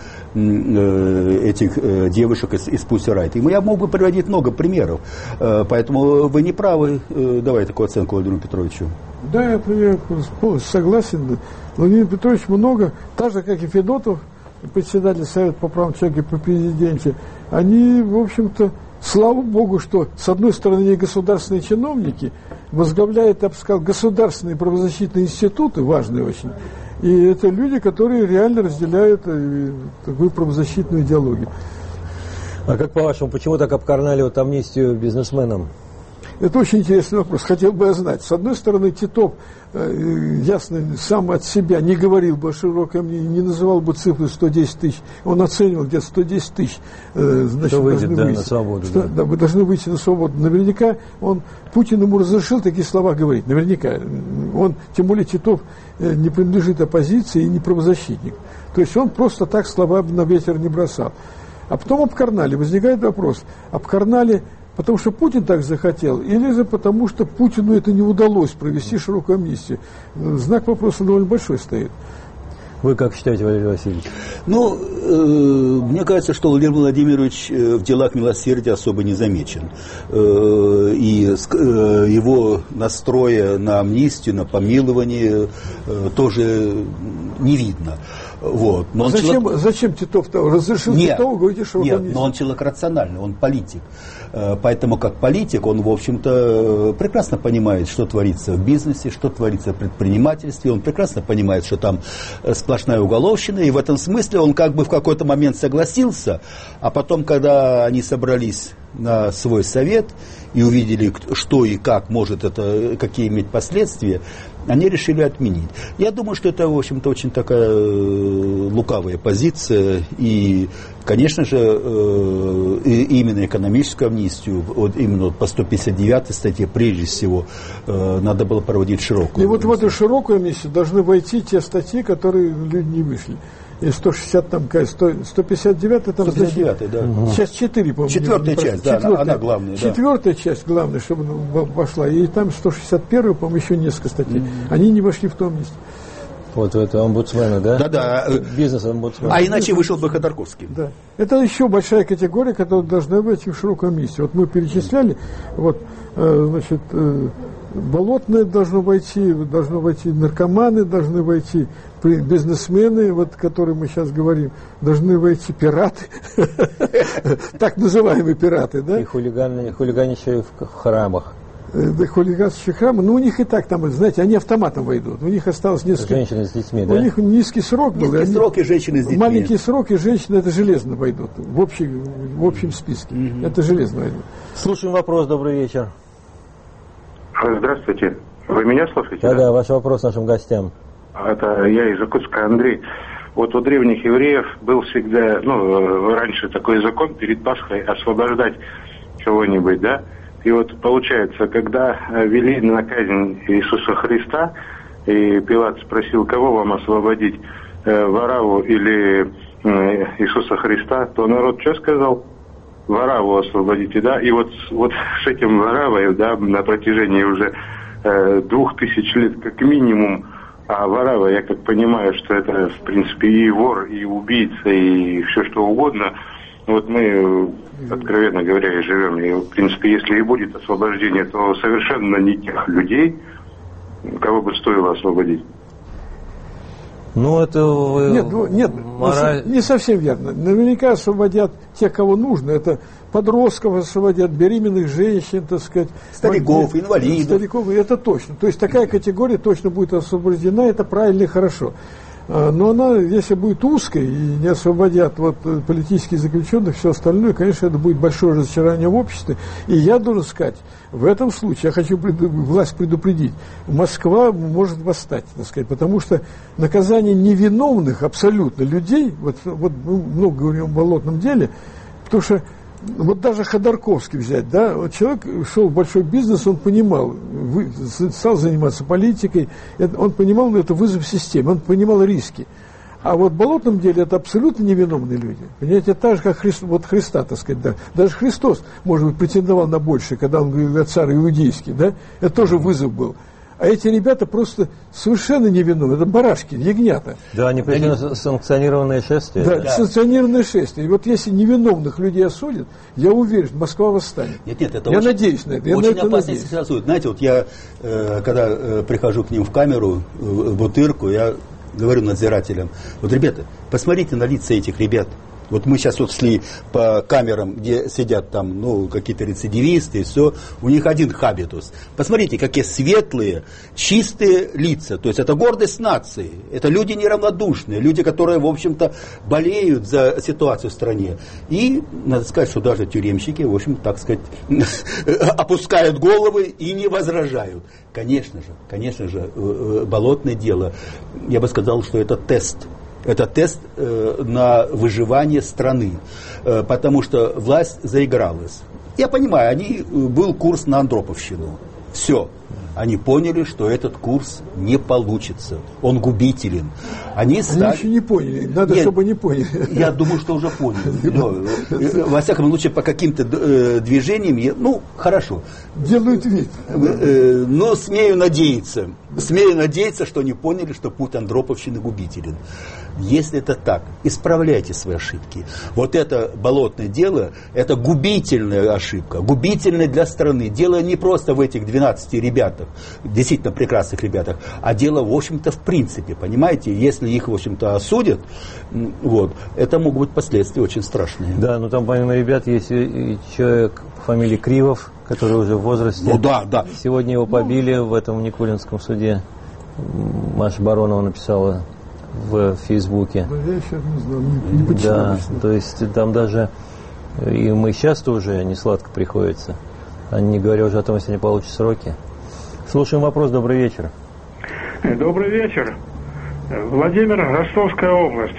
э, этих э, девушек из, из Pussy Riot. И я мог бы приводить много примеров. Поэтому вы не правы, давай такую оценку Владимиру Петровичу. Да, я полностью согласен. Владимир Петрович много, так же, как и Федотов, председатель Совета по правам человека при президенте, они, в общем-то, слава богу, что, с одной стороны, не государственные чиновники, возглавляют, я бы сказал, государственные правозащитные институты, важные очень, и это люди, которые реально разделяют такую правозащитную идеологию. А как по-вашему, почему так обкарнали вот амнистию бизнесменам? Это очень интересный вопрос. Хотел бы я знать. С одной стороны, Титов, э, ясно, сам от себя не говорил бы о широкой амнистии, не называл бы цифры сто десять тысяч. Он оценивал где-то сто десять тысяч. Э, значит, что выйдет, да, выйти. на свободу. Что, да. да, вы должны выйти на свободу. Наверняка он, Путин ему разрешил такие слова говорить. Наверняка. Он, тем более Титов э, не принадлежит оппозиции и не правозащитник. То есть он просто так слова на ветер не бросал. А потом обкарнали. Возникает вопрос, обкарнали, потому что Путин так захотел, или же потому что Путину это не удалось провести широкую амнистию? Знак вопроса довольно большой стоит. Вы как считаете, Валерий Васильевич? Ну, э, мне кажется, что Владимир Владимирович в делах милосердия особо не замечен. Э, и э, его настроя на амнистию, на помилование э, тоже не видно. Вот. Но он зачем, человек... зачем Титов-то разрешил нет, Титову говорить, что нет, амнистию? но он человек рациональный, он политик. Поэтому как политик он, в общем-то, прекрасно понимает, что творится в бизнесе, что творится в предпринимательстве. Он прекрасно понимает, что там сплошная уголовщина. И в этом смысле он как бы в какой-то момент согласился, а потом, когда они собрались на свой совет и увидели, что и как может это, какие иметь последствия, они решили отменить. Я думаю, что это, в общем-то, очень такая лукавая позиция. И, конечно же, именно экономическую амнистию, вот именно по сто пятьдесят девятой статье, прежде всего, надо было проводить широкую. И вот в эту широкую амнистию должны войти те статьи, которые люди не вышли. И сто шестьдесят, там, сто, сто пятьдесят девятая, там, сто пятьдесят девятая, да. Угу. Часть четыре, по-моему. Четвертая не, часть, да, четвертая, она главная. Четвертая да. часть главная, чтобы вошла. И там сто шестьдесят первая, по-моему, еще несколько статей. Mm-hmm. Они не вошли в том месте. Вот это омбудсмена, да? Да-да. Бизнес-омбудсмен. А иначе вышел бы Ходорковский. Да. Это еще большая категория, которая должна войти в широкую амнистию. Вот мы перечисляли, вот, э, значит, э, Болотное должно войти, должно войти наркоманы, должны войти бизнесмены, вот, о которых мы сейчас говорим, должны войти пираты, так называемые пираты, да? И хулиганищие в храмах. Хулиганские храмы, ну у них и так там, знаете, они автоматом войдут. У них осталось несколько... Женщины с детьми, да? У них низкий срок был. Низкий срок и женщины с детьми. Маленький срок и женщины, это железно войдут. В, общий, в общем списке. Mm-hmm. Это железно войдут. Слушаем вопрос, добрый вечер. Здравствуйте. Вы меня слушаете? Да, да, ваш вопрос нашим гостям. Это я из Иркутска, Андрей. Вот у древних евреев был всегда, ну, раньше такой закон перед Пасхой освобождать кого-нибудь, да? И вот получается, когда вели на казнь Иисуса Христа, и Пилат спросил, кого вам освободить, Варавву или Иисуса Христа, то народ что сказал? Варавву освободите, да? И вот, вот с этим Вараввой, да, на протяжении уже э, двух тысяч лет как минимум, а Варавва, я как понимаю, что это, в принципе, и вор, и убийца, и все что угодно. Вот мы, откровенно говоря, и живем. И, в принципе, если и будет освобождение, то совершенно не тех людей, кого бы стоило освободить. Ну, это... Нет, ну, нет мораль... не совсем верно. Наверняка освободят тех, кого нужно. Это подростков освободят, беременных женщин, так сказать. Стариков, инвалидов. Стариков, это точно. То есть такая категория точно будет освобождена, это правильно и хорошо. Но она, если будет узкой и не освободят вот, политических заключенных, все остальное, конечно, это будет большое разочарование в обществе. И я должен сказать, в этом случае, я хочу преду, власть предупредить, Москва может восстать, так сказать, потому что наказание невиновных абсолютно людей, вот, вот мы много говорим о болотном деле, потому что вот даже Ходорковский взять, да, вот человек шел в большой бизнес, он понимал, вы, стал заниматься политикой, это, он понимал, что это вызов системе, он понимал риски. А вот в болотном деле это абсолютно невиновные люди. Понимаете, так же, как Христ, вот Христа, так сказать, да. Даже Христос, может быть, претендовал на большее, когда он говорил, царь иудейский, да, это тоже вызов был. А эти ребята просто совершенно невиновны. Это барашки, ягнята. Да, они пришли на санкционированное шествие. Да, да, санкционированное шествие. И вот если невиновных людей осудят, я уверен, Москва восстанет. Нет, нет, это я очень, надеюсь на это. Я очень на это опасно, надеюсь. если осудят. Знаете, вот я, э, когда э, прихожу к ним в камеру, в Бутырку, я говорю надзирателям, вот, ребята, посмотрите на лица этих ребят. Вот мы сейчас вот шли по камерам, где сидят там, ну, какие-то рецидивисты и все, у них один хабитус. Посмотрите, какие светлые, чистые лица. То есть это гордость нации. Это люди неравнодушные, люди, которые, в общем-то, болеют за ситуацию в стране. И, надо сказать, что даже тюремщики, в общем, так сказать, опускают головы и не возражают. Конечно же, конечно же, болотное дело, я бы сказал, что это тест. Это тест э, на выживание страны, э, потому что власть заигралась. Я понимаю, они, был курс на Андроповщину. Все. Они поняли, что этот курс не получится. Он губителен. Они, стали... Они еще не поняли. Надо, Нет, чтобы не поняли. Я думаю, что уже поняли. Во всяком случае, по каким-то движениям, ну, хорошо. Делают вид. Но смею надеяться. Смею надеяться, что они поняли, что путь Андроповщины губителен. Если это так, исправляйте свои ошибки. Вот это болотное дело, это губительная ошибка, губительная для страны. Дело не просто в этих двенадцати ребятах, действительно прекрасных ребятах, а дело, в общем-то, в принципе, понимаете, если их, в общем-то, осудят, вот, это могут быть последствия очень страшные. Да, но там, помимо ребят, есть и человек по фамилии Кривов, который уже в возрасте. Ну да, да. Сегодня его побили ну, в этом Никулинском суде. Маша Баронова написала в Фейсбуке. Да, я еще не знаю, не, не почитал. Да, то есть там даже, и мы сейчас-то уже не сладко приходится, а не говоря уже о том, если они получат сроки. Слушаем вопрос, добрый вечер. Добрый вечер. Владимир, Ростовская область.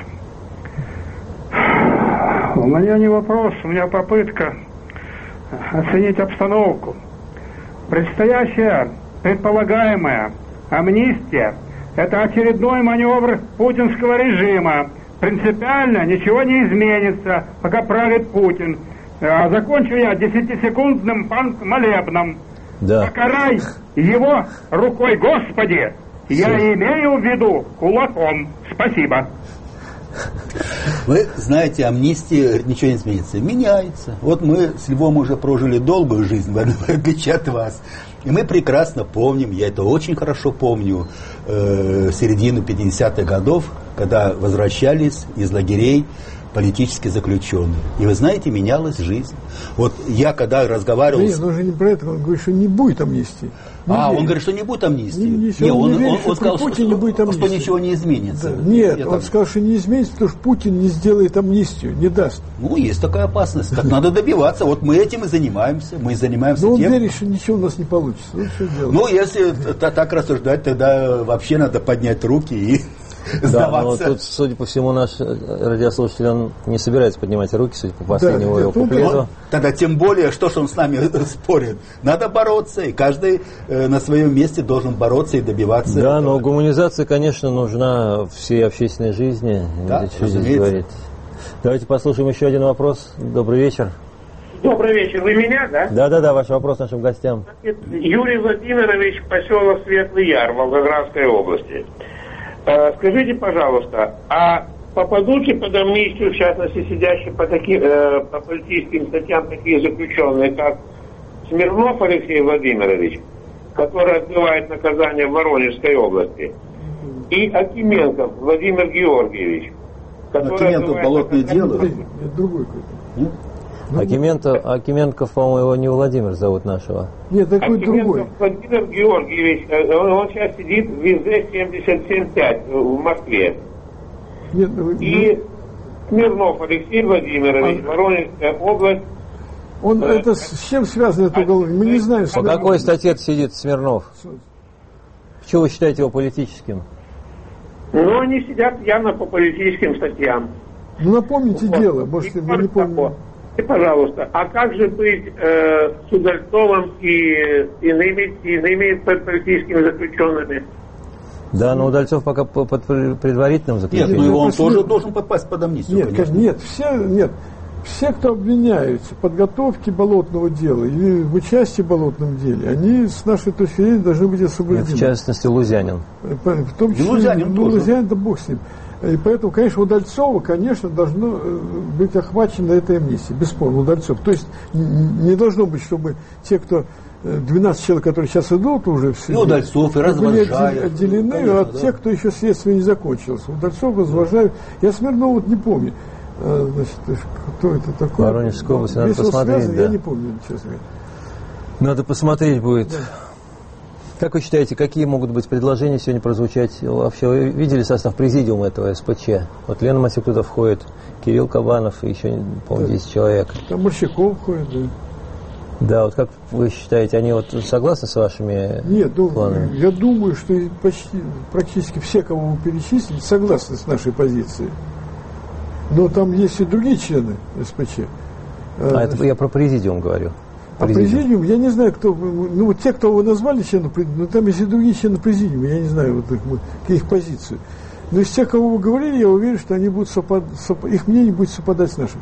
У меня не вопрос, у меня попытка оценить обстановку. Предстоящая, предполагаемая амнистия – это очередной маневр путинского режима. Принципиально ничего не изменится, пока правит Путин. А закончу я десятисекундным молебном. Да. Покарай его рукой, Господи! Я Все. имею в виду кулаком. Спасибо. Вы знаете, амнистия ничего не изменится. Меняется. Вот мы с Львом уже прожили долгую жизнь, в отличие от вас. И мы прекрасно помним, я это очень хорошо помню, э, середину пятидесятых годов, когда возвращались из лагерей политические заключенные. И вы знаете, менялась жизнь. Вот я когда разговаривал... Нет, он же не про это, он говорит, что не будет амнистии. Не а, верит. Он говорит, что не будет амнистии. Не, не, не, он, не верит, он, он сказал, что, что, не будет что ничего не изменится. Да. Нет, Я он там... сказал, что не изменится, потому что Путин не сделает амнистию, не даст. Ну, есть такая опасность. Так надо добиваться. Вот мы этим и занимаемся. Мы занимаемся Но он тем... верит, что ничего у нас не получится. Ну, что делать? Ну, если так рассуждать, тогда вообще надо поднять руки и... сдаваться. Да, но тут, судя по всему, наш радиослушатель, он не собирается поднимать руки, судя по последнему да, его куплету. Тогда тем более, что ж он с нами спорит. Надо бороться, и каждый э, на своем месте должен бороться и добиваться. Да, этого. Но гуманизация, конечно, нужна всей общественной жизни. Да, что здесь говорить. Давайте послушаем еще один вопрос. Добрый вечер. Добрый вечер. Вы меня, да? Да, да, да, ваш вопрос нашим гостям. Юрий Владимирович, поселок Светлый Яр, Волгоградской области. Э, скажите, пожалуйста, а попадут ли под амнистию, в частности, сидящие по, таким, э, по политическим статьям такие заключенные, как Смирнов Алексей Владимирович, который отбывает наказание в Воронежской области, и Акименков Владимир Георгиевич, который Акименков болотное дело? Другой какой-то. Акименков, Акименков, по-моему, его не Владимир зовут нашего. Нет, такой другой. Владимир Георгиевич, он, он сейчас сидит в ВИЗ семьдесят семь пять в Москве. Нет, и Смирнов Алексей Владимирович, а... Воронежская область. Он э, это с чем связано это уголовное? Мы не знаем. По какой статье сидит Смирнов? Чего вы считаете его политическим? Ну, они сидят явно по политическим статьям. Ну, напомните вот. Дело, может, вы не помните. И, пожалуйста, а как же быть э, с Удальцовым и иными, иными политическими заключенными? Да, но Удальцов пока под предварительным заключением. Нет, но он тоже должен попасть под амнистию. Нет, конечно. Нет, все, нет, все, кто обвиняются в подготовке болотного дела или в участии в болотном деле, они, с нашей точки зрения, должны быть освобождены. Нет, в частности, Лузянин. В том числе, Лузянин ну, тоже. Лузянин, да бог с ним. И поэтому, конечно, Удальцова, конечно, должно быть охвачено этой амнистией, бесспорно, Удальцов. То есть не должно быть, чтобы те, кто двенадцать человек, которые сейчас идут уже все, и Удальцов, и Развожаев, отделены конечно, от да. тех, кто еще следствие не закончился. Удальцов, Развожаев. Я Смирнова вот не помню. Значит, кто это такой? Воронежская область, надо посмотреть. Связан, да. Я не помню, честно говоря. Надо посмотреть будет. Да. Как вы считаете, какие могут быть предложения сегодня прозвучать? Вообще, вы видели состав президиума этого СПЧ? Вот Лена Масюк туда входит, Кирилл Кабанов и еще, по-моему, десять человек. Там Морщаков входит, да. Да, вот как вы считаете, они вот согласны с вашими Нет, ну, планами? Я думаю, что почти, практически все, кого вы перечислили, согласны с нашей позицией. Но там есть и другие члены СПЧ. А, а это я про президиум говорю. А президиум, я не знаю, кто, ну вот те, кто вы назвали члены, ну там есть и другие члены президиума, я не знаю, вот их, их позицию. Но из тех, кого вы говорили, я уверен, что они будут совпад, совпад, их мнение будет совпадать с нашим.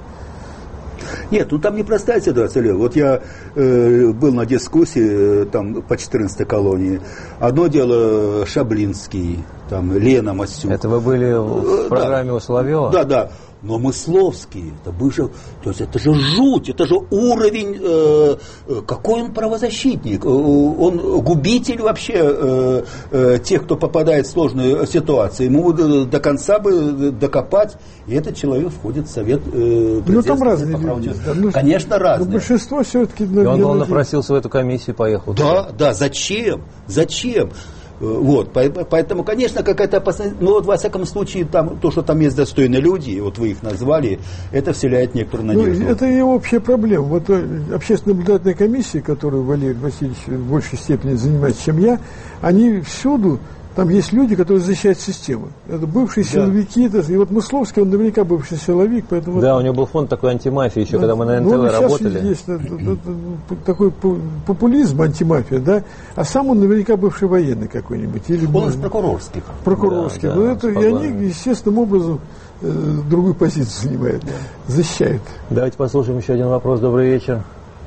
Нет, ну там непростая ситуация, Лев. Вот я э, был на дискуссии э, там по четырнадцатой колонии. Одно дело Шаблинский, там Лена Масюк. Это вы были в программе да. у Соловьева? Да, да. Но Мысловский, это бывший, то есть это же жуть, это же уровень, э, какой он правозащитник, он губитель вообще э, э, тех, кто попадает в сложную ситуацию. Ему до конца бы докопать, и этот человек входит в совет э, ну там разные люди. Да, ну, конечно, разные. Но большинство все-таки... И он, он напросился в эту комиссию, поехал. Да, туда. Да, зачем? Зачем? Вот, поэтому, конечно, какая-то опасность, но вот во всяком случае, там, то, что там есть достойные люди, и вот вы их назвали, это вселяет некоторую надежду. Ну, это и общая проблема. Вот общественная наблюдательная комиссия, которую Валерий Васильевич в большей степени занимается, чем я, они всюду, там есть люди, которые защищают систему. Это бывшие да. силовики, это, и вот Мысловский, он наверняка бывший силовик, поэтому... Да, у него был фонд такой антимафии еще, да. когда мы на эн тэ вэ ну, работали. Сейчас есть это, это, такой популизм, антимафия, да, а сам он наверняка бывший военный какой-нибудь. Или он из прокурорских. Прокурорских. Да, да, это, и они естественным образом э, другую позицию занимают, да. защищают. Давайте послушаем еще один вопрос. Добрый вечер.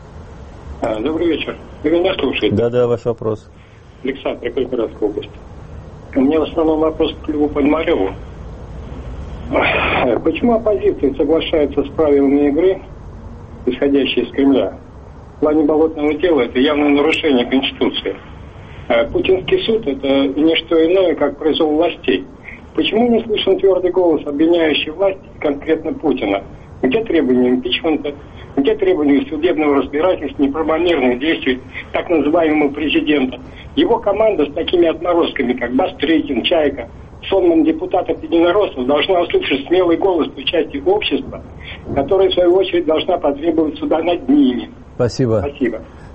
А, добрый вечер. Вы меня слушаете? Да, да, ваш вопрос. Александр, Калининградская область. У меня в основном вопрос к Льву Пономареву. Почему оппозиция соглашается с правилами игры, исходящие из Кремля? В плане болотного дела это явное нарушение Конституции. Путинский суд – это не что иное, как произвол властей. Почему не слышен твердый голос, обвиняющий власть, конкретно Путина? Где требования импичмента? Где требования судебного разбирательства, неправомерных действий так называемого президента? Его команда с такими отморозками, как Бастрыкин, Чайка, сонмом депутатов-единороссов должна услышать смелый голос в участии общества, которое, в свою очередь, должна потребовать суда над ними. Спасибо. Спасибо.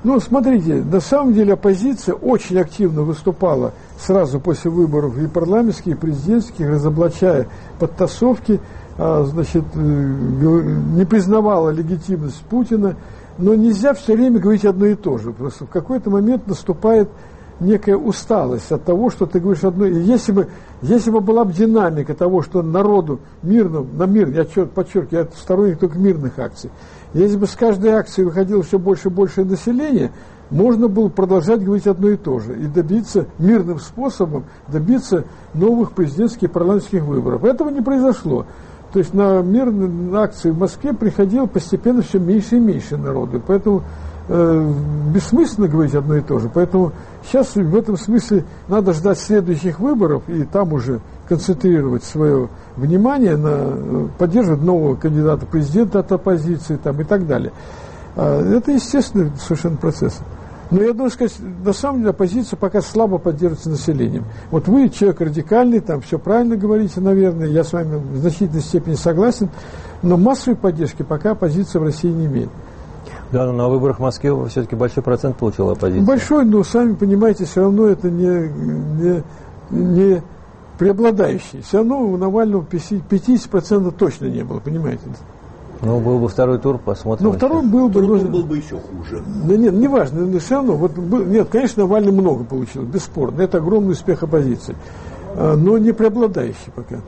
Ну, смотрите, на самом деле оппозиция очень активно выступала сразу после выборов и парламентских, и президентских, разоблачая подтасовки, а, значит, не признавала легитимность Путина. Но нельзя все время говорить одно и то же. Просто в какой-то момент наступает некая усталость от того, что ты говоришь одно. И если бы, если бы была бы динамика того, что народу мирно, на мир, я подчеркиваю, я сторонник только мирных акций, если бы с каждой акции выходило все больше и больше населения, можно было продолжать говорить одно и то же и добиться мирным способом, добиться новых президентских и парламентских выборов. Этого не произошло. То есть на мирные акции в Москве приходило постепенно все меньше и меньше народу. Поэтому э, бессмысленно говорить одно и то же. Поэтому сейчас в этом смысле надо ждать следующих выборов и там уже концентрировать свое внимание на поддерживать нового кандидата в президента от оппозиции там, и так далее. Это естественный совершенно процесс. Но я должен сказать, на самом деле оппозиция пока слабо поддерживается населением. Вот вы человек радикальный, там все правильно говорите, наверное, я с вами в значительной степени согласен, но массовой поддержки пока оппозиция в России не имеет. Да, но на выборах в Москве все-таки большой процент получила оппозиция. Большой, но сами понимаете, все равно это не, не, не преобладающий. Все равно у Навального пятьдесят процентов точно не было, понимаете? Ну, был бы второй тур, посмотрим. Ну, второй был бы... Второй тур был бы еще хуже. Да нет, не важно, но все равно. Вот, нет, конечно, Навальный много получил, бесспорно. Это огромный успех оппозиции. Но не преобладающий пока.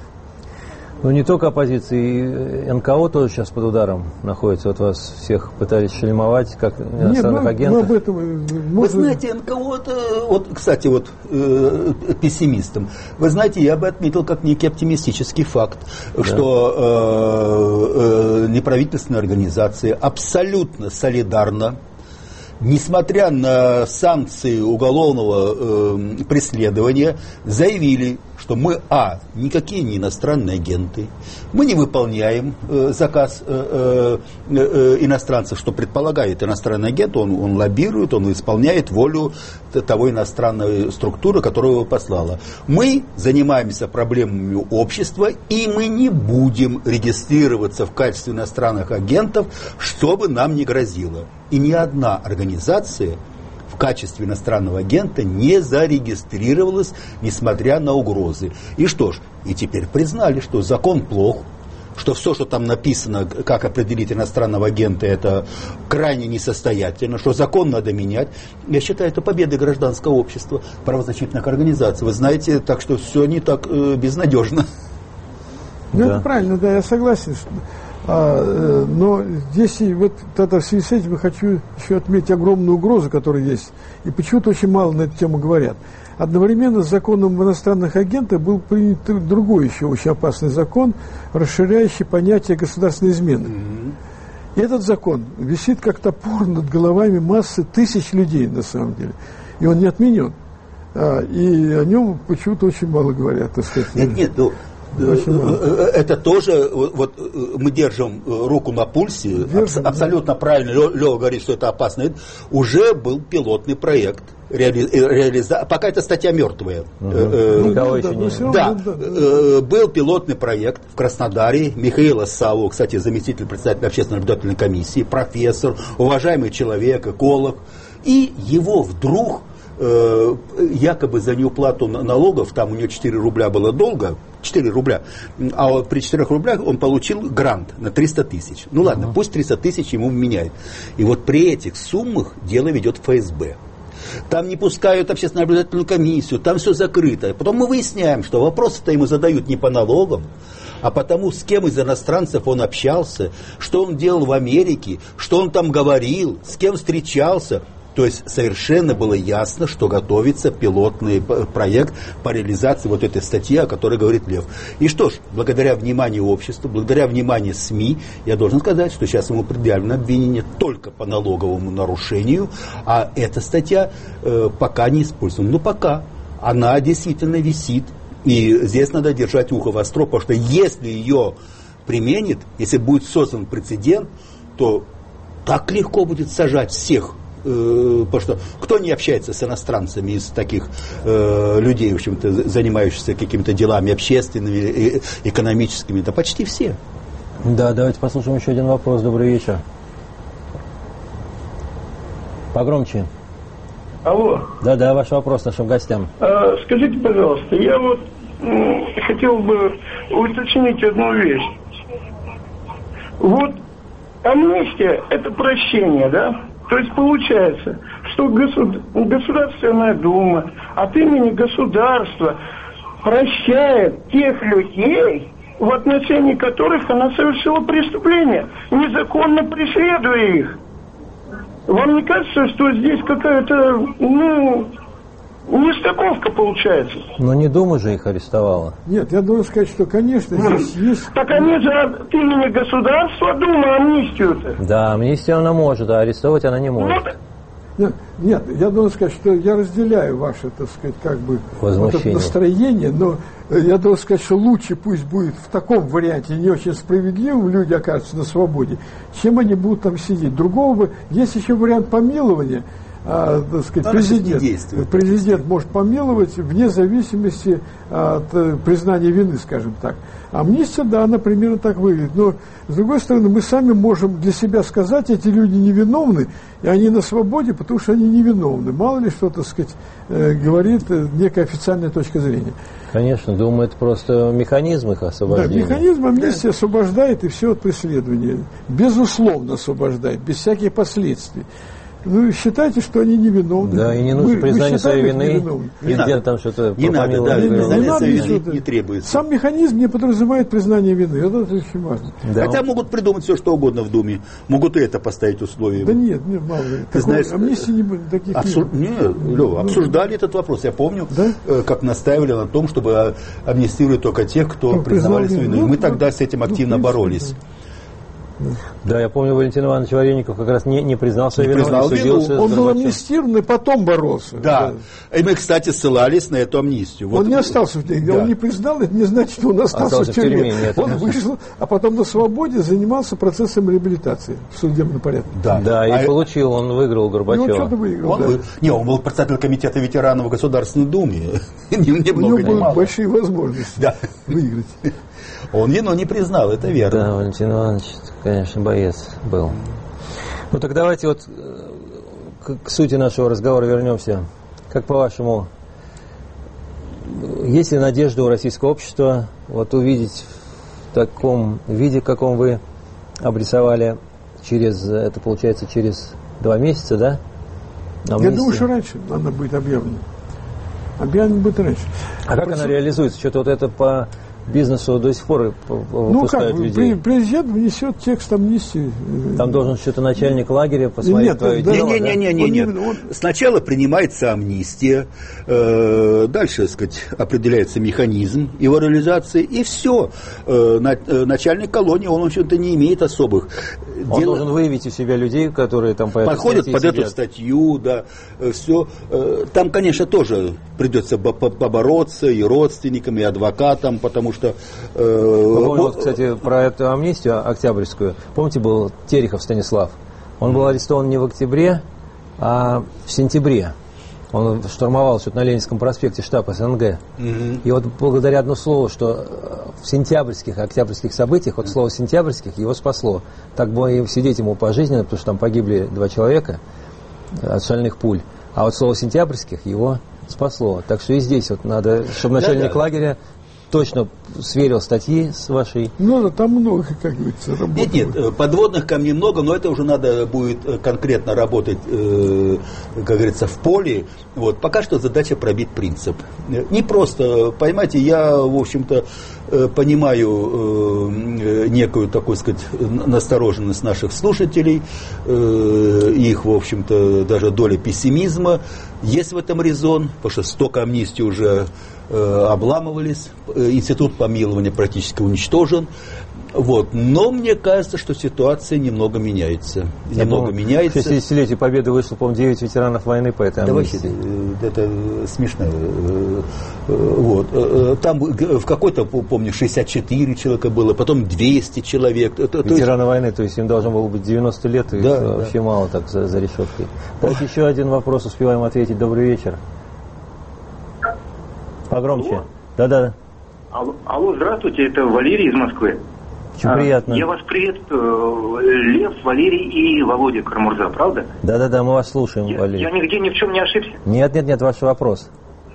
Ну, не только оппозиции, и эн ка о тоже сейчас под ударом находится. Вот вас всех пытались шельмовать, как иностранных Нет, агентов. Мы об этом, можно... Вы знаете, эн ка о, это, вот, кстати, вот э, пессимистам, вы знаете, я бы отметил как некий оптимистический факт, да. что э, э, неправительственные организации абсолютно солидарно, несмотря на санкции уголовного э, преследования, заявили, что мы, а, никакие не иностранные агенты, мы не выполняем э, заказ э, э, э, иностранцев, что предполагает иностранный агент, он, он лоббирует, он исполняет волю того иностранной структуры, которую его послала. Мы занимаемся проблемами общества, и мы не будем регистрироваться в качестве иностранных агентов, что бы нам ни грозило. И ни одна организация в качестве иностранного агента не зарегистрировалась, несмотря на угрозы. И что ж, и теперь признали, что закон плох, что все, что там написано, как определить иностранного агента, это крайне несостоятельно, что закон надо менять. Я считаю, это победа гражданского общества, правозащитных организаций. Вы знаете, так что все не так э, безнадежно. Ну, да. Это правильно, да, я согласен. Что... А, но здесь и вот это, в связи с этим я хочу еще отметить огромную угрозу, которая есть. И почему-то очень мало на эту тему говорят. Одновременно с законом об иностранных агентах был принят другой еще очень опасный закон, расширяющий понятие государственной измены. Mm-hmm. И этот закон висит как топор над головами массы тысяч людей на самом деле. И он не отменен. А, и о нем почему-то очень мало говорят, так сказать. Нет, нет, ну... Это тоже, вот мы держим руку на пульсе, держим, абсолютно да. правильно, Лёва говорит, что это опасно. Уже был пилотный проект, реали, реализа... пока эта статья мертвая. Угу. Э, ну, да, да, да, да. Да, э, был пилотный проект в Краснодаре, Михаил Саву, кстати, заместитель председателя общественной наблюдательной комиссии, профессор, уважаемый человек, эколог, и его вдруг... якобы за неуплату налогов, там у него четыре рубля было долго, четыре рубля, а вот при четырёх рублях он получил грант на триста тысяч. Ну ладно, uh-huh. пусть триста тысяч ему меняют. И вот при этих суммах дело ведет эф эс бэ. Там не пускают общественную наблюдательную комиссию, там все закрыто. Потом мы выясняем, что вопросы-то ему задают не по налогам, а потому, с кем из иностранцев он общался, что он делал в Америке, что он там говорил, с кем встречался. То есть совершенно было ясно, что готовится пилотный проект по реализации вот этой статьи, о которой говорит Лев. И что ж, благодаря вниманию общества, благодаря вниманию СМИ, я должен сказать, что сейчас ему предъявлено обвинение только по налоговому нарушению, а эта статья э, пока не использована. Ну пока. Она действительно висит. И здесь надо держать ухо востро, потому что если ее применит, если будет создан прецедент, то так легко будет сажать всех. Потому что кто не общается с иностранцами из таких э, людей, в общем-то, занимающихся какими-то делами общественными, экономическими, да почти все. Да, давайте послушаем еще один вопрос. Добрый вечер. Погромче. Алло. Да-да, ваш вопрос нашим гостям. А, скажите, пожалуйста, я вот м, хотел бы уточнить одну вещь. Вот амнистия – это прощение, да? То есть получается, что государ... Государственная Дума от имени государства прощает тех людей, в отношении которых она совершила преступление, незаконно преследуя их. Вам не кажется, что здесь какая-то, ну, нестыковка получается? Но не Дума же их арестовала. Нет, я должен сказать, что, конечно, здесь есть... Так они же от имени государства Дума амнистию-то. Да, амнистию она может, а арестовать она не может. Ну, Нет, нет, я должен сказать, что я разделяю ваше, так сказать, как бы вот это настроение, но я должен сказать, что лучше пусть будет в таком варианте, не очень справедливым, люди окажутся на свободе, чем они будут там сидеть. Другого бы, есть еще вариант помилования, а, так сказать, президент, президент может помиловать вне зависимости от признания вины, скажем так. Амнистия, да, она примерно так выглядит. Но, с другой стороны, мы сами можем для себя сказать, эти люди невиновны, и они на свободе, потому что они невиновны. Мало ли что, так сказать, э, говорит э, некая официальная точка зрения. Конечно, думаю, это просто механизм их освобождения. Да, механизм амнистии да. освобождает и все от преследования. Безусловно освобождает, без всяких последствий. Ну, считайте, что они невиновны. Да, и не нужно мы, признание мы своей вины. Не надо там что-то не надо, да, не, признание не, своей вины не, не требуется. Сам механизм не подразумевает признание вины. Это очень важно. Да. Хотя могут придумать все, что угодно в Думе. Могут и это поставить условия. Да нет, нет, мало ли. Ты знаешь, амнистии не будет таких. Обсу... Нет, Лёва, обсуждали этот вопрос. Я помню, да? как настаивали на том, чтобы амнистировать только тех, кто ну, признавали свою вину. И мы ну, тогда с этим активно ну, боролись. Да. Да, я помню, Валентин Иванович Вареников как раз не, не признал свою вину. Признал вину. Он был амнистирован и потом боролся. Да. да. И мы, кстати, ссылались на эту амнистию. Вот. Он не остался в тюрьме. Да. Он не признал, это не значит, что он остался, остался в тюрьме. В тюрьме нет, он вышел, а потом на свободе занимался процессом реабилитации в судебном порядке. Да, да а и получил, он выиграл Горбачева. И он что-то выиграл, он да. был, не, он был председатель комитета ветеранов в Государственной Думе. У него были большие возможности да. выиграть. Он вину не признал, это верно. Да, Валентин Иванович, конечно, боец был. Ну так давайте вот к, к сути нашего разговора вернемся. Как по-вашему, есть ли надежда у российского общества вот увидеть в таком виде, каком вы обрисовали, через, это получается через два месяца, да? Амнистия? Я думаю, что раньше она будет объявлена. Объявлена будет раньше. А как она реализуется? Что-то вот это по бизнесу до сих пор выпускают ну, как, людей. Президент внесет текст амнистии. Там должен что-то начальник лагеря посмотреть нет, твое да, дело. Не, не, не, не, не, не. Сначала принимается амнистия, э, дальше, так сказать, определяется механизм его реализации, и все. Э, на, э, начальник колонии, он, в общем-то, не имеет особых. Он дел... должен выявить у себя людей, которые там по подходят под сидят. эту статью, да, все. Э, там, конечно, тоже придется побороться и родственникам, и адвокатам, потому что... Э, вот, вот, кстати, про эту амнистию октябрьскую. Помните, был Терехов Станислав? Он был арестован не в октябре, а в сентябре. Он штурмовал что-то на Ленинском проспекте штаб СНГ. Mm-hmm. И вот благодаря одному слову, что в сентябрьских, октябрьских событиях, вот слово «сентябрьских» его спасло. Так было и сидеть ему пожизненно, потому что там погибли два человека от шальных пуль. А вот слово «сентябрьских» его спасло. Так что и здесь вот надо, чтобы начальник да, да. лагеря точно сверил статьи с вашей... Ну, там много, как говорится, работает. Нет, нет, подводных камней много, но это уже надо будет конкретно работать, э, как говорится, в поле. Вот. Пока что задача пробить принцип. Не просто, понимаете, я, в общем-то, понимаю э, некую, такую сказать, настороженность наших слушателей, э, их, в общем-то, даже доля пессимизма. Есть в этом резон, потому что столько амнистий уже обламывались, институт помилования практически уничтожен. Вот. Но мне кажется, что ситуация немного меняется. Я немного думаю, меняется. В шестидесятилетию Победы вышло, по-моему, девять ветеранов войны по этой амнистии. Да, это смешно. Вот. Там в какой-то, помню, шестьдесят четыре человека было, потом двести человек. Ветераны есть... войны, то есть им должно было быть девяносто лет, и да, вообще да. мало так за, за решеткой. Давайте еще один вопрос успеваем ответить. Добрый вечер. Погромче. Да-да. Алло, алло, здравствуйте, это Валерий из Москвы. Очень приятно. Я вас приветствую, Лев, Валерий и Володя Карамурза, правда? Да-да-да, мы вас слушаем, я, Валерий. Я нигде ни в чем не ошибся? Нет-нет-нет, ваш вопрос.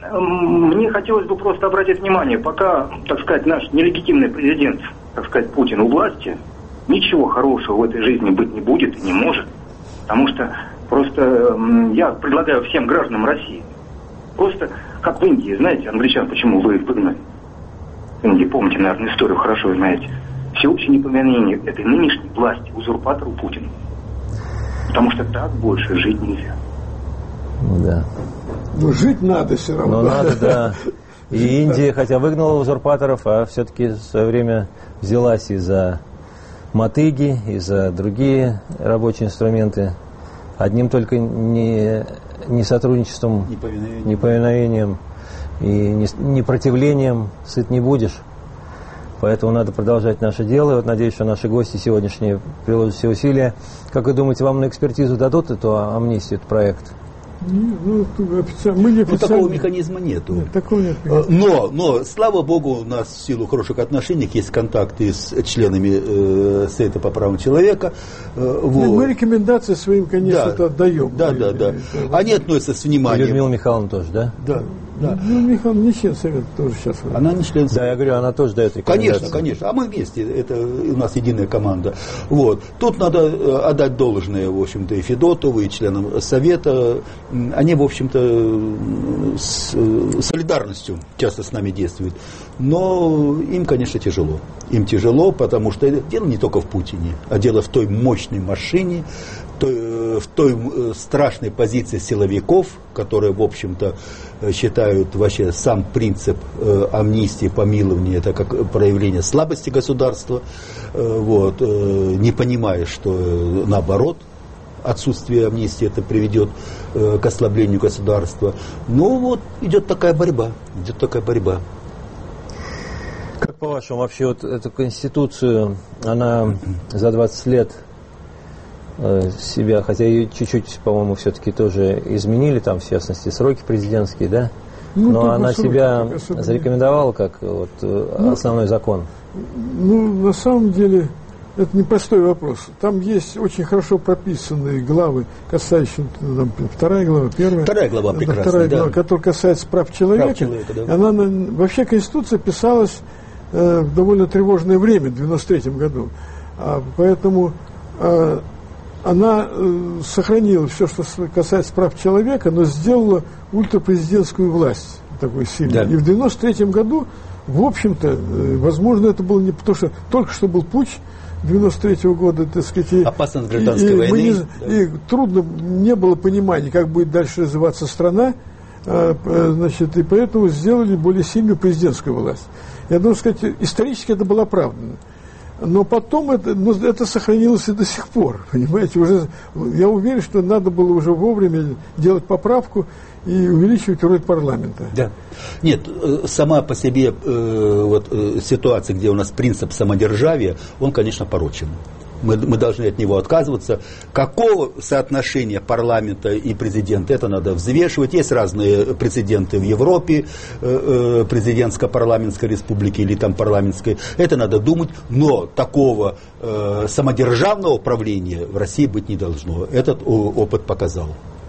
Мне хотелось бы просто обратить внимание, пока, так сказать, наш нелегитимный президент, так сказать, Путин у власти, ничего хорошего в этой жизни быть не будет и не может. Потому что просто я предлагаю всем гражданам России, просто как в Индии, знаете, англичан почему вы их выгнали? В Индии, помните, наверное, историю хорошо вы знаете. Всеобщее непоминание этой нынешней власти, узурпатору Путину. Потому что так больше жить нельзя. Да. Ну, жить надо все равно. Ну, надо, да. И Индия, хотя выгнала узурпаторов, а все-таки в свое время взялась и за мотыги, и за другие рабочие инструменты. Одним только не, не сотрудничеством, неповиновением. неповиновением и не, непротивлением сыт не будешь. Поэтому надо продолжать наше дело. Вот надеюсь, что наши гости сегодняшние приложат все усилия. Как вы думаете, вам на экспертизу дадут эту амнистию, этот проект? Ну, мы не ну, такого механизма нету. Нет, такого нет. Но, но, слава богу, у нас в силу хороших отношений есть контакты с членами э, Совета по правам человека. Э, вот. Мы рекомендации своим, конечно, да, отдаем. Да, да, да. Они относятся с вниманием. Людмила Михайловна тоже, да? Да. Да. Ну, Михаил не член Совета тоже сейчас. Она не член Совета. Да, я говорю, она тоже дает рекомендации. Конечно, конечно. А мы вместе, это у нас единая команда. Вот. Тут надо отдать должное, в общем-то, и Федотову, и членам Совета. Они, в общем-то, с солидарностью часто с нами действуют. Но им, конечно, тяжело. Им тяжело, потому что дело не только в Путине, а дело в той мощной машине, в той страшной позиции силовиков, которые, в общем-то, считают вообще сам принцип э, амнистии, помилования, это как проявление слабости государства, э, вот, э, не понимая, что э, наоборот, отсутствие амнистии это приведет э, к ослаблению государства. Ну вот, идет такая борьба, идет такая борьба. Как по-вашему, вообще вот эту Конституцию, она за двадцать лет себя, хотя ее чуть-чуть, по-моему, все-таки тоже изменили, там, в частности, сроки президентские, да? Ну, но она сроки, себя зарекомендовала как вот, ну, основной закон. Ну, на самом деле, это непростой вопрос. Там есть очень хорошо прописанные главы, касающиеся, там, вторая глава, первая. Вторая глава прекрасная, вторая да. глава, которая касается прав человека. Прав человека, да. Она, вообще, Конституция писалась э, в довольно тревожное время, в девяносто третьем году. А, поэтому... Э, она э, сохранила все, что касается прав человека, но сделала ультрапрезидентскую власть такой сильной. Да. И в девяносто третьем году, в общем-то, э, возможно, это было не потому, что только что был путч девяносто третьего года, так сказать, и, опасность гражданской и, войны. Не, да. И трудно, не было понимания, как будет дальше развиваться страна, э, э, значит, и поэтому сделали более сильную президентскую власть. Я должен сказать, исторически это было оправдано. Но потом это, ну, это сохранилось и до сих пор, понимаете, уже, я уверен, что надо было уже вовремя делать поправку и увеличивать роль парламента. Да. Нет, сама по себе э, вот, э, ситуация, где у нас принцип самодержавия, он, конечно, порочен. Мы, мы должны от него отказываться. Какого соотношения парламента и президента, это надо взвешивать. Есть разные прецеденты в Европе, э, э, президентско-парламентской республики или там парламентской. Это надо думать, но такого э, самодержавного правления в России быть не должно. Этот о, опыт показал.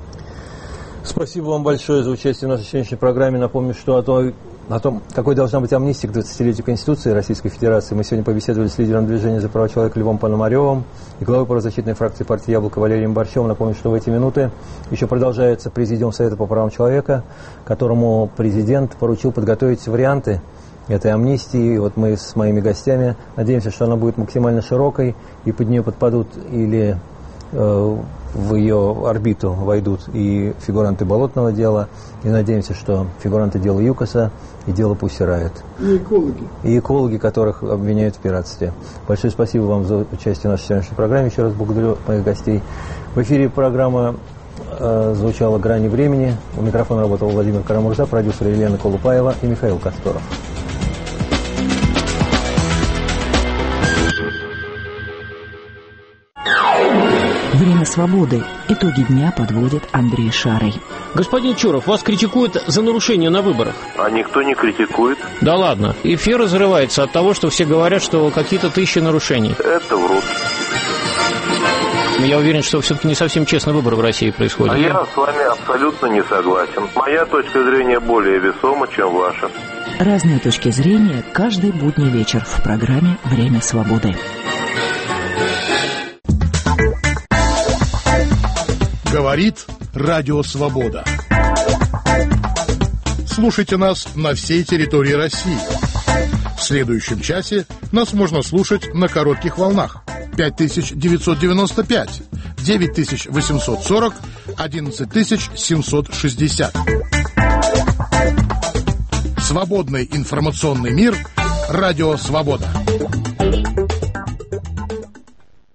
Спасибо вам большое за участие в нашей сегодняшней программе. Напомню, что о том, о том, какой должна быть амнистия к двадцатилетию Конституции Российской Федерации, мы сегодня побеседовали с лидером движения за права человека Львом Пономаревым и главой правозащитной фракции партии «Яблоко» Валерием Борщевым. Напомню, что в эти минуты еще продолжается Президиум Совета по правам человека, которому президент поручил подготовить варианты этой амнистии. Вот мы с моими гостями надеемся, что она будет максимально широкой, и под нее подпадут или э, в ее орбиту войдут и фигуранты болотного дела, и надеемся, что фигуранты дела ЮКОСа и дела Пусси Райот. И экологи. И экологи, которых обвиняют в пиратстве. Большое спасибо вам за участие в нашей сегодняшней программе. Еще раз благодарю моих гостей. В эфире программа э, звучала «Грани времени». У микрофона работал Владимир Карамурза, продюсер Елена Колупаева и Михаил Косторов. Время свободы. Итоги дня подводит Андрей Шарый. Господин Чуров, вас критикуют за нарушение на выборах. А никто не критикует. Да ладно. Эфир разрывается от того, что все говорят, что какие-то тысячи нарушений. Это врут. Но я уверен, что все-таки не совсем честный выбор в России происходит. А я с вами абсолютно не согласен. Моя точка зрения более весома, чем ваша. Разные точки зрения каждый будний вечер в программе «Время свободы». Говорит Радио Свобода. Слушайте нас на всей территории России. В следующем часе нас можно слушать на коротких волнах. пять тысяч девятьсот девяносто пять, девять тысяч восемьсот сорок, одиннадцать тысяч семьсот шестьдесят. Свободный информационный мир. Радио Свобода.